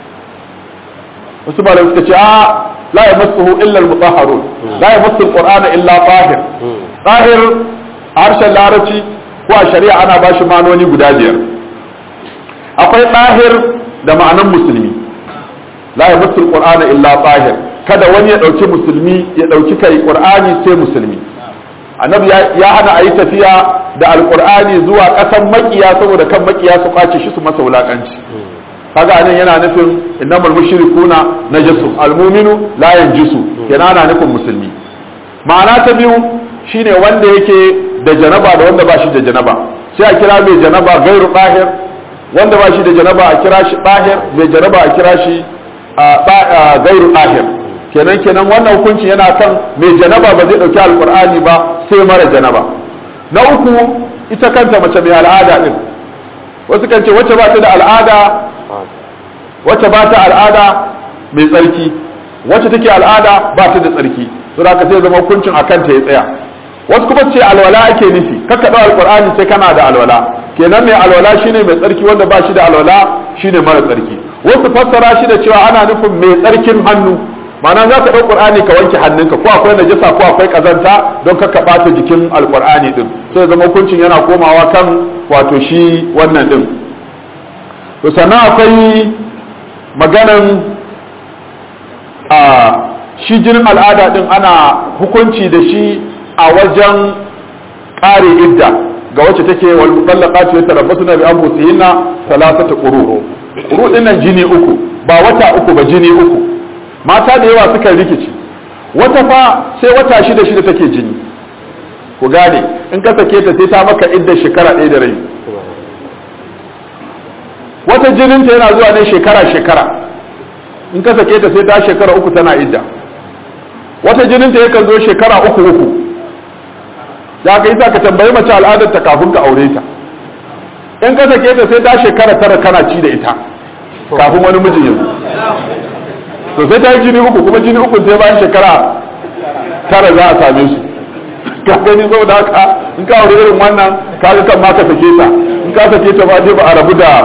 Wasu malamai suka ce a la yamassuhu illa al-mutahharun, la yamassu al-qur'ana illa tahir. Tahir harshen larabci ko a shari'a ana bashi manoni guda biyar. Akwai tahir da ma'anan musulmi, la yamassu al-qur'ana illa tahir, kada wani ya dauki musulmi ya dauki kai qur'ani sai musulmi. Annabi ya hana a yi tafiya da alqur'ani zuwa kasan makiya saboda kan makiya su kwace shi su masa wulakanci. Kaga anan yana nufin innamal mushrikuna najasu almu'minu la yanjisu, yana ana nufin musulmi. Ma'ana ta biyu shine wanda yake da janaba da wanda ba shi da janaba, sai a kira mai janaba gairu tahir, wanda ba shi da janaba a kira shi tahir, mai janaba a kira shi gairu tahir. Kenan kenan wannan hukunci yana kan mai janaba ba zai dauki alqur'ani ba sai mara janaba. Na uku ita kanta mace mai al'ada din, wasu kan ce wacce ba ta da al'ada, wacce ba ta al'ada mai tsarki, wacce take al'ada ba ta da tsarki, saboda haka sai zama hukuncin akan ta ya tsaya. Wasu kuma ce alwala ake nufi, kakka dau alqur'ani sai kana da alwala, kenan mai alwala shine mai tsarki, wanda ba shi da alwala shine mara tsarki. wasu fassara shi da cewa ana nufin mai tsarkin hannu, ma'ana za ka ɗau ƙur'ani ka wanke hannunka ko akwai najasa ko akwai ƙazanta don ka ɓata jikin alƙur'ani ɗin, sai zama hukuncin yana komawa kan wato shi wannan ɗin. to sannan akwai maganan a shi jinin al'ada ɗin ana hukunci da shi a wajen ƙare idda ga wacce take wal mutallaqatu yatarabbasuna bi anfusihinna thalathata quru quru ɗin nan jini uku, ba wata uku ba jini uku. mata da yawa suka rikici, wata fa sai wata shida shida take jini, ku gane in ka sake ta sai ta maka idda shekara ɗaya da rai. wata jininta yana zuwa ne shekara shekara, in ka sake ta sai ta shekara uku tana idda. wata jininta yakan zo shekara uku uku, za ka yi sa ka tambayi mace al'adar ta kafin ka aure ta. in ka sake ta sai ta shekara tara kana ci da ita kafin wani mijin yanzu, to sai ta yi jini uku, kuma jini uku sai bayan shekara tara za a same su. ka gani sau da haka in ka aure irin wannan ka ga kan ma ka sake ta, in ka sake ta ba je ba a rabu da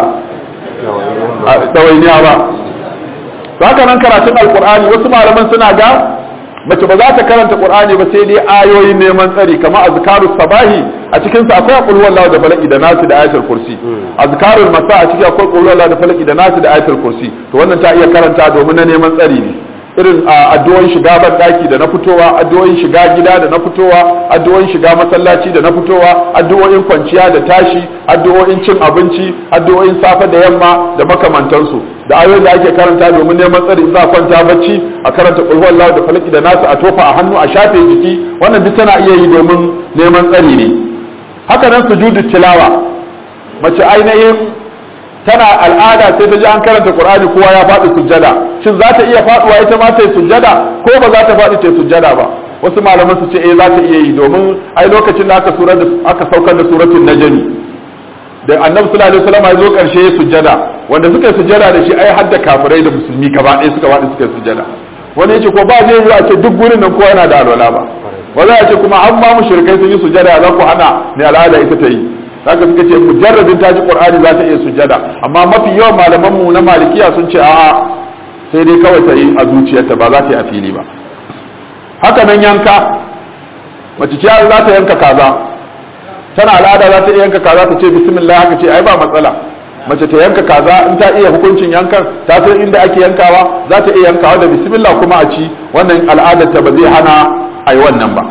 ɗawainiya ba. to haka nan karatun alkur'ani, wasu malaman suna ga mace ba za ta karanta qur'ani ba sai dai ayoyin neman tsari kamar azkarus sabahi, a cikin sa akwai qul huwallahu da falaki da nasi da ayatul kursi. azkarul masa a cikin akwai qul huwallahu da falaki da nasi da ayatul kursi. to wannan ta iya karanta domin na neman tsari ne, irin addu'o'in shiga ban daki da na fitowa, addu'o'in shiga gida da na fitowa, addu'o'in shiga masallaci da na fitowa, addu'o'in kwanciya da tashi, addu'o'in cin abinci, addu'o'in safe da yamma da makamantansu, da ayoyin da ake karanta domin neman tsari in za a kwanta bacci a karanta qul huwallahu da falaki da nasu a tofa a hannu a shafe jiki, wannan duk tana iya yi domin neman tsari ne. haka nan sujudu tilawa, mace ainihin tana al'ada sai ta ji an karanta qur'ani kowa ya faɗi sujjada, shin za ta iya faɗuwa ita ma ta yi sujjada ko ba za ta faɗi ta yi sujjada ba? wasu malaman su ce eh za ta iya yi, domin ai lokacin da aka sura da aka saukar da suratul najm da annabi sallallahu alaihi wasallam ya zo karshe ya sujjada, wanda suka yi sujjada da shi ai hadda kafirai da musulmi gaba ɗaya suka faɗi suka yi sujjada. wani yace ko ba zai yi a ce duk gurin nan kowa yana da alwala ba, wanda ya ce kuma an ba mushrikai sun yi sujjada za ku hana ne al'ada ita ta yi. haka suka ce mujarradin ta ji qur'ani za ta iya sujjada, amma mafi yawan malaman mu na malikiya sun ce a'a sai dai kawai ta yi a zuciyarta ba za ta yi a fili ba. haka nan yanka, mace ce za ta yanka kaza, tana al'ada za ta iya yanka kaza ta ce bismillah, haka ce ai ba matsala. mace ta yanka kaza in ta iya hukuncin yankan, ta san inda ake yankawa, za ta iya yankawa da bismillah kuma a ci, wannan al'adar ta ba zai hana ai wannan ba.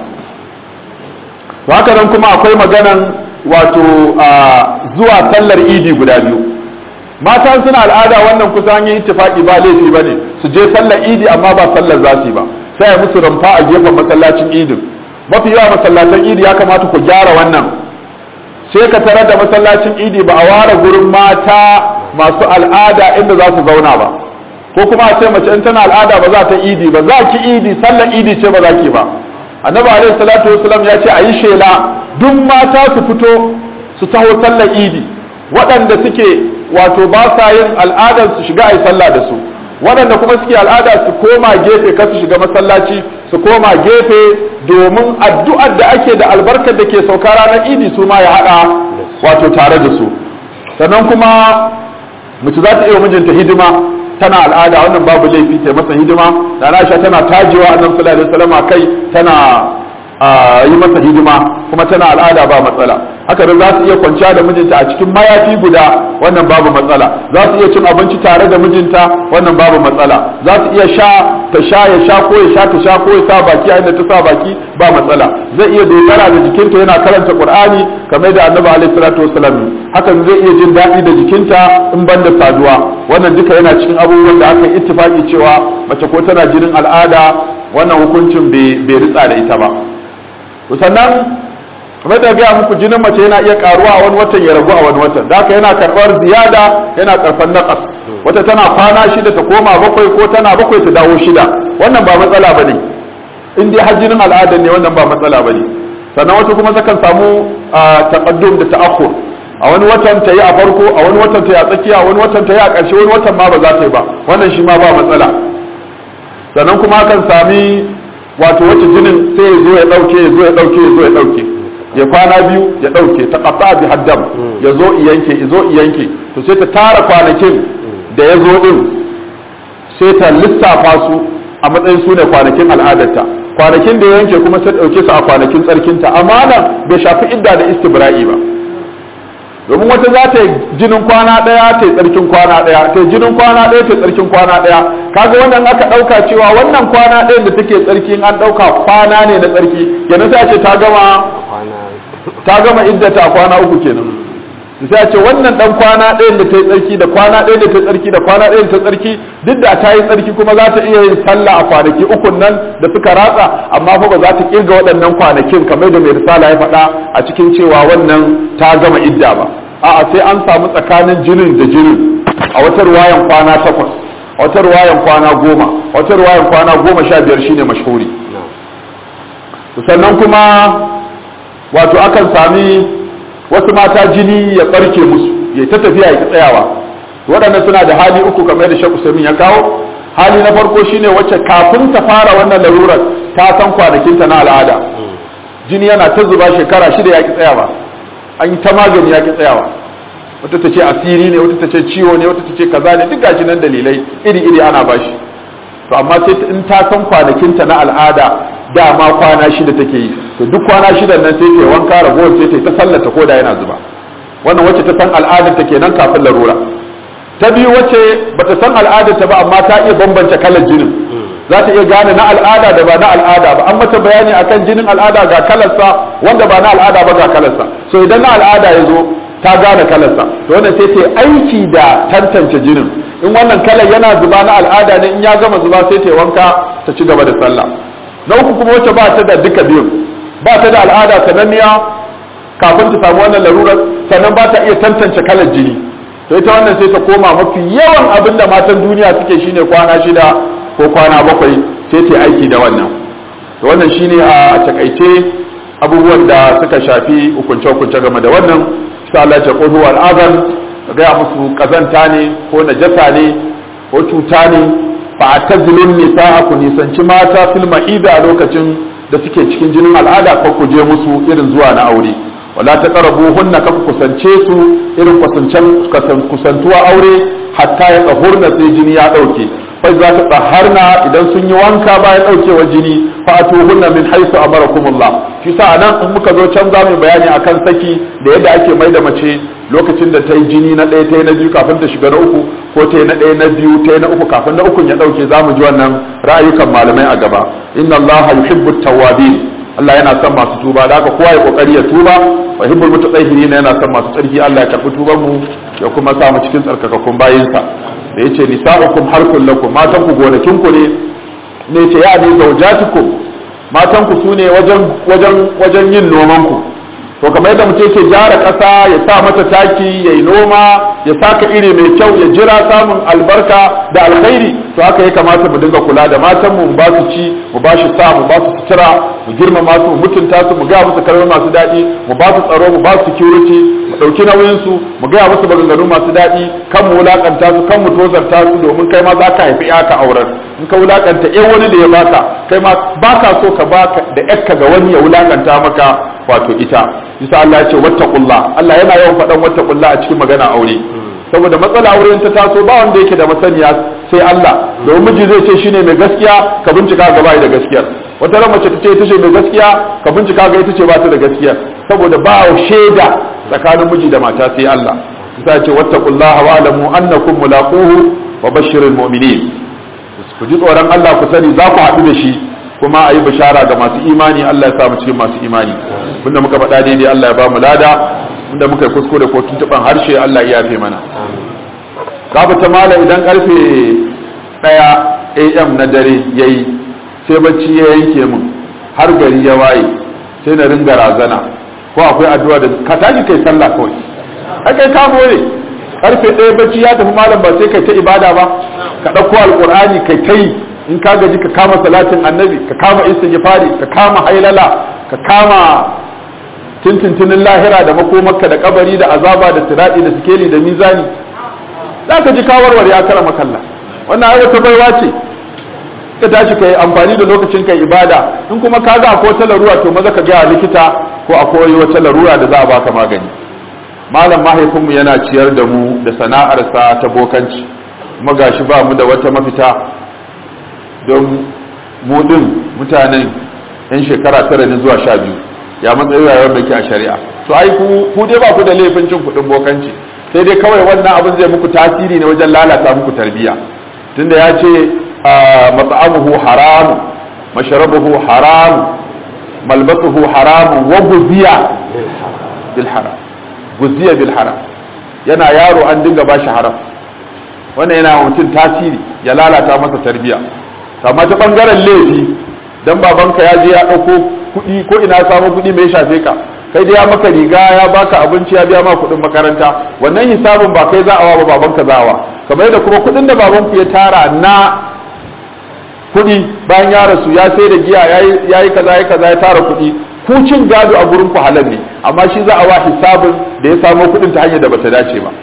to haka nan kuma akwai maganan wato zuwa sallar idi guda biyu. mata suna al'ada wannan kusan yin ittifaki ba laifi bane su je sallar idi, amma ba sallar za su yi ba, sai ya musu rumfa a gefen masallacin idin. mafi yawa masallatan idi ya kamata ku gyara wannan, sai ka tarar da masallacin idi ba a ware gurin mata masu al'ada inda za su zauna ba, ko kuma a ce mace in tana al'ada ba za ta idi ba, za ki idi sallar idi ce ba za ki ba. annabi alaihi salatu wasalam ya ce a yi shela duk mata su fito su taho sallar idi, waɗanda suke wato ba sa yin al'adar su shiga a yi sallah da su, waɗanda kuma suke al'ada su koma gefe kar su shiga masallaci, su koma gefe domin addu'ar da ake da albarkar da ke sauka ranar idi su ma ya haɗa wato tare da su. sannan kuma mace za ta iya mijinta hidima tana al'ada, wannan babu laifi ta masa hidima, da Aisha tana tajewa annabi sallallahu alaihi wasallam kai tana yi masa hidima kuma tana al'ada ba matsala. haka da za su iya kwanciya da mijinta a cikin mayafi guda, wannan babu matsala. za su iya cin abinci tare da mijinta, wannan babu matsala. za su iya sha ta sha ya sha ko ya sha ta sha ko ya sa baki a inda ta sa baki, ba matsala. zai iya dogara da jikinta yana karanta Qur'ani kamar da annabi alaihi salatu wasallam, hakan zai iya jin daɗi da jikinta in ban da saduwa. wannan duka yana cikin abubuwan da aka yi ittifaki cewa mace ko tana jinin al'ada wannan hukuncin bai ritsa da ita ba. sannan kamar da gaya muku jinin mace yana iya karuwa a wani watan ya ragu a wani watan, da haka yana karɓar ziyada yana karɓar naƙas. wata tana kwana shida ta koma bakwai, ko tana bakwai ta dawo shida, wannan ba matsala bane in dai har jinin al'adar ne, wannan ba matsala bane. sannan wata kuma takan samu taqaddum da ta'akhur, a wani watan ta yi a farko, a wani watan ta yi a tsakiya, a wani watan ta yi a ƙarshe, wani watan ma ba za ta yi ba, wannan shi ma ba matsala. sannan kuma kan sami wato wacce jinin sai ya zo ya dauke ya zo ya dauke ya zo ya dauke ya kwana biyu ya dauke ta qata bi haddam ya zo iyanke ya zo iyanke to sai ta tara kwanakin da ya zo din sai ta lissafa su a matsayin su ne kwanakin al'adarta, kwanakin da ya yanke kuma sai ɗauke su a kwanakin tsarkinta, amma nan bai shafi idda da istibra'i ba. domin wata za ta yi jinin kwana ɗaya ta yi tsarkin kwana ɗaya, ta yi jinin kwana ɗaya ta yi tsarkin kwana ɗaya, kaga wannan aka ɗauka cewa wannan kwana ɗayan da take tsarki an ɗauka kwana ne na tsarki, kenan sai a ce ta gama ta gama iddata a kwana uku kenan. sai a ce wannan dan kwana ɗayan da ta yi tsarki da kwana ɗayan da ta yi tsarki da kwana ɗayan da ta tsarki duk da ta yi tsarki kuma za ta iya yin sallah a kwanaki ukun nan da suka ratsa, amma fa ba za ta kirga waɗannan kwanakin kamar da mai risala ya faɗa a cikin cewa wannan ta gama idda ba. a'a sai an samu tsakanin jinin da jinin a wata ruwayan kwana takwas, a wata ruwayan kwana goma, a wata ruwayan kwana goma sha biyar shine mashhuri. sannan kuma wato akan sami wasu mata jini ya barke musu ya ta tafiya ya tsayawa, waɗannan suna da hali uku kamar da Sheikh Usaimin ya kawo. hali na farko shine wacce kafin ta fara wannan larurar ta san kwanakinta na al'ada, jini yana ta zuba shekara shida ya ki tsayawa, an yi ta magani ya ki tsayawa, wata ta ce asiri ne, wata ta ce ciwo ne, wata ta ce kaza ne, duk gashi nan dalilai iri iri ana bashi. to amma sai in ta san kwanakinta na al'ada dama kwana shida take yi, to duk kwana shidan nan sai ta wanka ragowar sai ta sallata ko da yana zuba. wannan wacce ta san al'adar ta kenan kafin larura. ta biyu wacce bata san al'adar ta ba amma ta iya bambance kalar jinin, za ta iya gane na al'ada da ba na al'ada ba, an mata bayani akan jinin al'ada ga kalarsa, wanda ba na al'ada ba ga kalarsa. so idan na al'ada ya zo ta gane kalarsa, to wannan sai ta aiki da tantance jinin, in wannan kalar yana zuba na al'ada ne, in ya gama zuba sai ta wanka ta ci gaba da sallah. na uku kuma wacce ba ta da duka biyun, ba ta da al'ada sananniya kafin ta samu wannan larurar, sannan ba ta iya tantance kalar jini, to ita wannan sai ta koma mafi yawan abin da matan duniya suke shine kwana shida ko kwana bakwai, sai ta aiki da wannan. to wannan shine a takaice abubuwan da suka shafi hukunce-hukunce game da wannan. sai Allah ya qulu wal azan ga musu kazanta ne ko najasa ne ko cuta ne, fa atazilun nisaa ku nisanci mata fil ma'ida lokacin da suke cikin jinin al'ada, ko ku je musu irin zuwa na aure. wala taqrabuhunna ka kusance su irin kusancen kusantuwa aure hatta ya tsahurna sai jini ya dauke. fa za ta tsaharna idan sun yi wanka bayan daukewar jini, fa atuhunna min haythu amarakumullah. shi sa anan in muka zo can za mu bayani akan saki da yadda ake mai da mace lokacin da ta yi jini na ɗaya ta yi na biyu kafin ta shiga na uku, ko ta yi na ɗaya na biyu ta yi na uku kafin na ukun ya ɗauke. za mu ji wannan ra'ayukan malamai a gaba. inna allaha yuhibbu tawwabin, Allah yana son masu tuba, da haka kowa ya kokari ya tuba. wa yuhibbul mutatahhirin, yana son masu tsarki. Allah ya karbi tuban mu ya kuma sa mu cikin tsarkakakkun bayinsa. da yace nisa'ukum harkun lakum, matan ku gonakin ku ne, ne ce ya ne zawjatukum, matan ku sune wajen wajen wajen yin noman ku. to kamar yadda mutum yake gyara ƙasa ya sa mata taki ya yi noma ya saka iri mai kyau ya jira samun albarka da alkhairi, to haka ya kamata mu dinga kula da matan mu ba su ci, mu ba shi sa, mu ba su sutura, mu girmama su, mu mutunta su, mu ga musu kalmomi masu daɗi, mu ba su tsaro, mu ba su security, mu ɗauki nauyin su, mu ga musu maganganu masu daɗi, kan mu wulakanta su, kan mu tozarta su, domin kai ma za ka haifi ya ka auren. in ka wulakanta eh wani da ya baka, kai ma baka so ka baka da yakka ga wani ya wulakanta maka wato ita. bisa Allah ya ce wattaqullah, Allah yana yawan faɗan wattaqullah a cikin magana aure, saboda matsala aure ta taso ba wanda yake da masaniya sai Allah. domin miji zai ce shine mai gaskiya, ka bincika ga bai da gaskiya. wata ran mace ta ce ita ce mai gaskiya, ka bincika ga ita ce ba ta da gaskiya, saboda ba shaida tsakanin miji da mata sai Allah. bisa ya ce wattaqullaha wa alamu annakum mulaquhu wa bashiril mu'minin, ku ji tsoron Allah ku sani za ku haɗu da shi, kuma a yi bishara ga masu imani. Allah ya sa mu cikin masu imani. Bunda muka faɗa daidai Allah ya ba mu lada, bunda muka yi kuskure ko tuntuɓan harshe Allah ya yafe mana. Kafa ta mala idan karfe ɗaya A M na dare yayi sai bacci ya yanke min har gari ya waye, sai na ringa razana, ko akwai addu'a da ka tashi kai sallah kawai. Kai ka more karfe ɗaya bacci ya tafi malam, ba sai kai ta ibada ba, ka ɗauko alƙur'ani kai ta yi, in ka gaji ka kama salatin annabi, ka kama istighfari, ka kama hailala, ka kama tintintinin lahira da makomarka da kabari da azaba da siradi da sikeli da mizani, za ka ji kawarwar ya kara makalla. wannan ayat ta baiwa ce, ka tashi kai amfani da lokacin kai ibada. in kuma ka ga akwai wata larura, to maza ka ga likita ko akwai wata larura da za a baka magani. malam mahaifinmu yana ciyar da mu da sana'arsa ta bokanci, kuma gashi ba mu da wata mafita don mu din mutanen yan shekara tara ne zuwa sha biyu ya matsayi rayuwar da ke a shari'a to ai ku dai ba ku da laifin cin kuɗin bokanci sai dai kawai wannan abin zai muku tasiri ne wajen lalata muku tarbiyya tunda ya ce mat'amuhu haram mashrabuhu haram malbasuhu haram wa guziya bil haram guziya bil haram yana yaro an dinga bashi haram wannan yana mutum tasiri ya lalata masa tarbiyya amma ta bangaren laifi dan babanka ya je ya dauko kuɗi ko ina samu kuɗi mai shafe ka kai da ya maka riga ya baka abinci ya biya ma kuɗin makaranta wannan hisabin ba kai za'awa ba babanka za'awa kamar yadda kuma kuɗin da babanku ya tara na kuɗi bayan ya rasu ya sai da giya ya yi kaza ya kaza ya tara kuɗi ku cin gado a gurin ku halal ne amma shi za'awa hisabin da ya samo kuɗin ta hanyar da bata dace ba.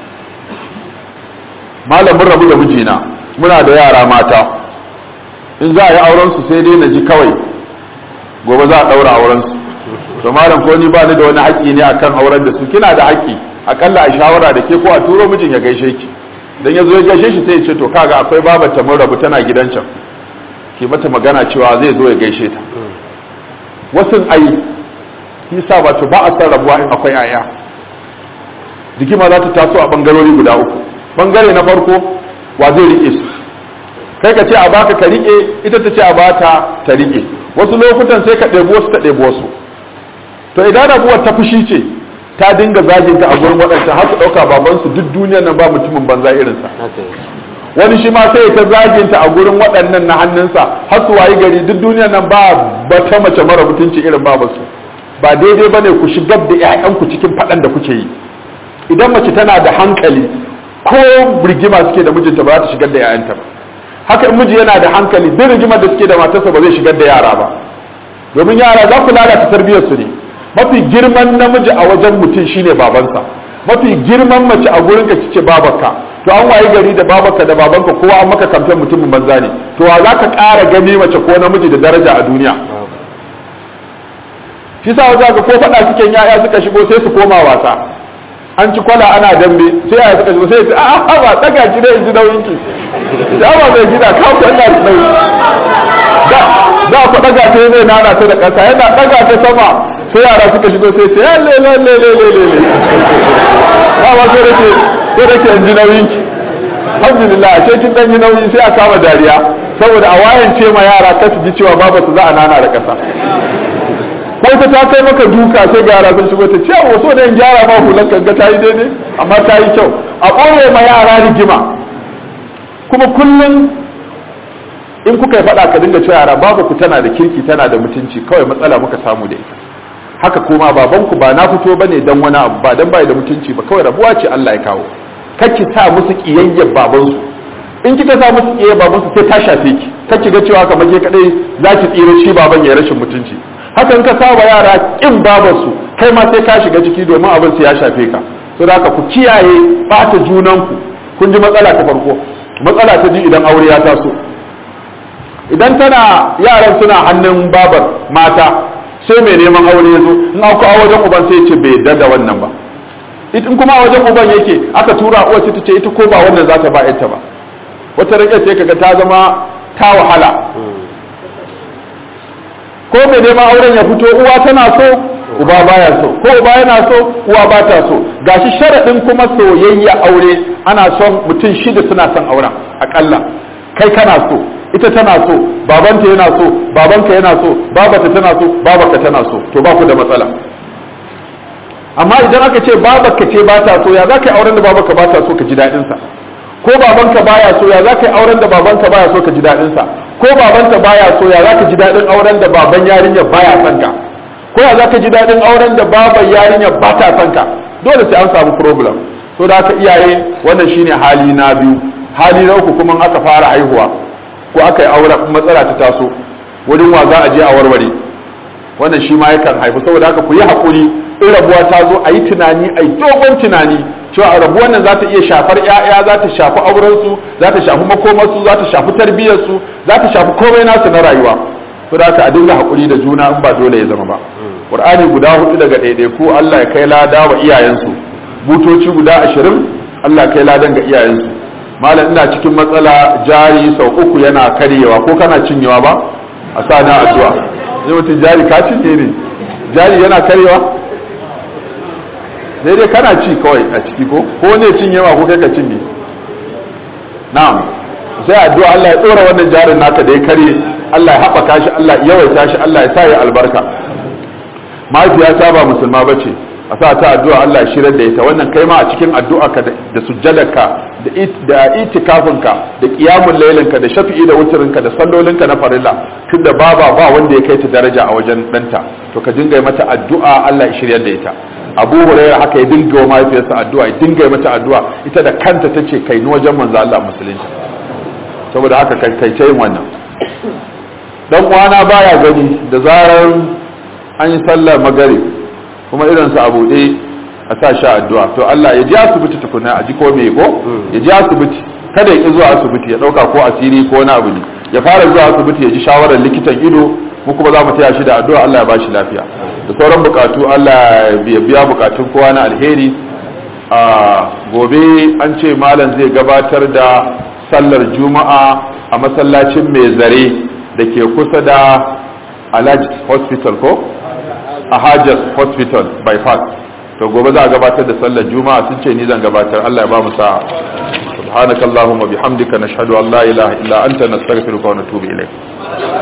Malamin rabu da mijina muna da yara mata in za a yi auren su sai dai na ji kawai gobe za a ɗaura auren su to malam ko ni ba ni da wani haƙƙi ne akan auren da su kina da haƙƙi akalla a shawara da ke ko a turo mijin ya gaishe ki dan yazo ya gaishe shi sai ya ce to kaga akwai baba ta mun rabu tana gidan can ke mata magana cewa zai zo ya gaishe ta wasun ai yasa ba to ba a san rabuwa in akwai aya rigima za ta taso a bangarori guda uku bangare na farko wa zai rike su kai ka ce a baka ka rike ita ta ce a bata ta rike wasu lokutan sai ka ɗebo su ta ɗebo su to idan rabuwar ta fushi ce ta dinga zagin ta a gurin waɗanda har su ɗauka babansu duk duniyar nan ba mutumin banza irinsa wani shi ma sai ta zagin ta a gurin waɗannan na hannunsa har su wayi gari duk duniyar nan ba bata mace mara mutunci irin babansu ba daidai bane ku shigar da ƴaƴanku cikin faɗan da kuke yi idan mace tana da hankali ko rigima suke da mijinta ba za ta shigar da ƴaƴanta ba haka in miji yana da hankali duk rigimar da suke da matarsa ba zai shigar da yara ba domin yara za ku lalata tarbiyyar su ne mafi girman namiji a wajen mutum shine babansa mafi girman mace a gurin ka kice babarka to an wayi gari da babarka da babanka kowa an maka kamfen mutumin banza ne to wa za ka ƙara gani mace ko namiji da daraja a duniya shi sa wajen ga ko faɗa suke yaya suka shigo sai su koma wasa an ci kwala ana dambe sai yaya suka shigo sai su a ba daga ki da inji nauyin ki da ba mai gida ka ku ina da nauyi da za ku daga ta zai nana ta da ƙasa yana daga ta sama sai yara suka shigo sai ce le le le le le le le ba ba sai rake sai rake inji nauyin ki alhamdulillah a ce kin dan yi nauyi sai a kama dariya saboda a wayance ma yara ka su ji cewa babu su za a nana da ƙasa ko ta ta kai maka duka sai ga yara sun shigo ta ce waso da in gyara ma hulan kanga ta yi daidai amma ta yi kyau a ɓoye ma yara rigima kuma kullum in kuka yi faɗa ka dinga cewa yara babu ku tana da kirki tana da mutunci kawai matsala muka samu da ita haka kuma babanku ba na fito bane dan wani abu ba dan bai da mutunci ba kawai rabuwa ce Allah ya kawo kake sa musu kiyayyar babansu in kika sa musu kiyayyar babansu sai ta shafe ki kake ga cewa kamar ke kadai zaki tsira shi baban ya rashin mutunci hakan ka saba yara kin babansu kai ma sai ka shiga ciki domin abin su ya shafe ka saboda haka ku kiyaye bata junanku kun ji matsala ta farko matsala ta ji idan aure ya taso idan tana yaran suna hannun babar mata sai mai neman aure ya zo in aka a wajen uban sai ce bai yarda da wannan ba in kuma a wajen uban yake aka tura uwar ta ce ita ko ba wannan za ta ba ita ba wata rike sai kaga ta zama ta wahala ko mai neman auren ya fito uwa tana so uba baya so ko uba yana so uwa ba ta so gashi sharadin kuma soyayya aure ana son mutum shida suna son auren akalla kai kana so ita tana so babanta yana so babanka yana so babata tana so babarka tana so to ba ku da matsala amma idan aka ce babarka ce ba ta so ya za ka yi auren da babarka ba ta so ka ji daɗin sa ko babanka baya so ya za ka yi auren da babanka baya so ka ji daɗin sa ko babanta baya so ya za ka ji daɗin auren da baban yarinya baya son ka ko ya za ka ji daɗin auren da baban yarinya ba ta son ka dole sai an samu problem to da aka iyaye wannan shine hali na biyu hali na uku kuma aka fara haihuwa ko aka yi auren matsala ta taso wurin wa za a je a warware wannan shi ma yakan haifu saboda haka ku yi haƙuri in rabuwa ta zo a yi tunani a yi dogon tunani cewa a rabuwan nan za ta iya shafar ƴaƴa za ta shafi aurensu za ta shafi makomarsu za ta shafi tarbiyyarsu za ta shafi komai nasu na rayuwa saboda haka a dinga haƙuri da juna in ba dole ya zama ba Qur'ani guda hudu daga ɗaiɗaiku Allah ya kai lada wa iyayensu butoci guda ashirin Allah kai ladan ga iyayensu malam ina cikin matsala jari sau uku yana karyewa ko kana cinyewa ba a sa na addu'a sai mutum jari ka cinye ne jari yana karyewa sai dai kana ci kawai a ciki ko ko ne cinyewa ko kai ka cinye na'am sai addu'a Allah ya tsora wannan jarin naka da ya karye Allah ya haɓaka shi Allah ya yawaita shi Allah ya sa ya albarka mahaifiyata ba musulma bace a sa ta addu'a Allah ya shirar da ita wannan kai ma a cikin addu'arka da sujjadarka da itikafinka da qiyamul lailinka da shafi'i da wutirinka da sallolinka na farilla tunda baba ba wanda ya kai ta daraja a wajen danta to ka dinga mata addu'a Allah ya shiryar da ita Abu Hurairah haka ya dinga wa mahaifiyarsa addu'a ya dinga mata addu'a ita da kanta tace kai ni wajen manzo Allah musulunci saboda haka kai kai yin wannan dan uwana baya gani da zarar an yi sallar magari kuma irinsa a buɗe a sa sha addu'a to Allah ya ji asibiti tukuna a ji ko me ko ya ji asibiti kada ya ki zuwa asibiti ya ɗauka ko asiri ko wani abu ne ya fara zuwa asibiti ya ji shawarar likitan ido mu kuma za mu taya shi da addu'a Allah ya ba shi lafiya da sauran bukatu Allah ya biya bukatun kowa na alheri a gobe an ce malam zai gabatar da sallar juma'a a masallacin mai zare da ke kusa da Alhaji hospital ko a Hajas hospital bypass to gobe za a gabatar da sallar juma'a sun ce ni zan gabatar Allah ya ba mu sa'a subhanakallahumma bihamdika nashhadu an la ilaha illa anta nastaghfiruka wa natubu ilayk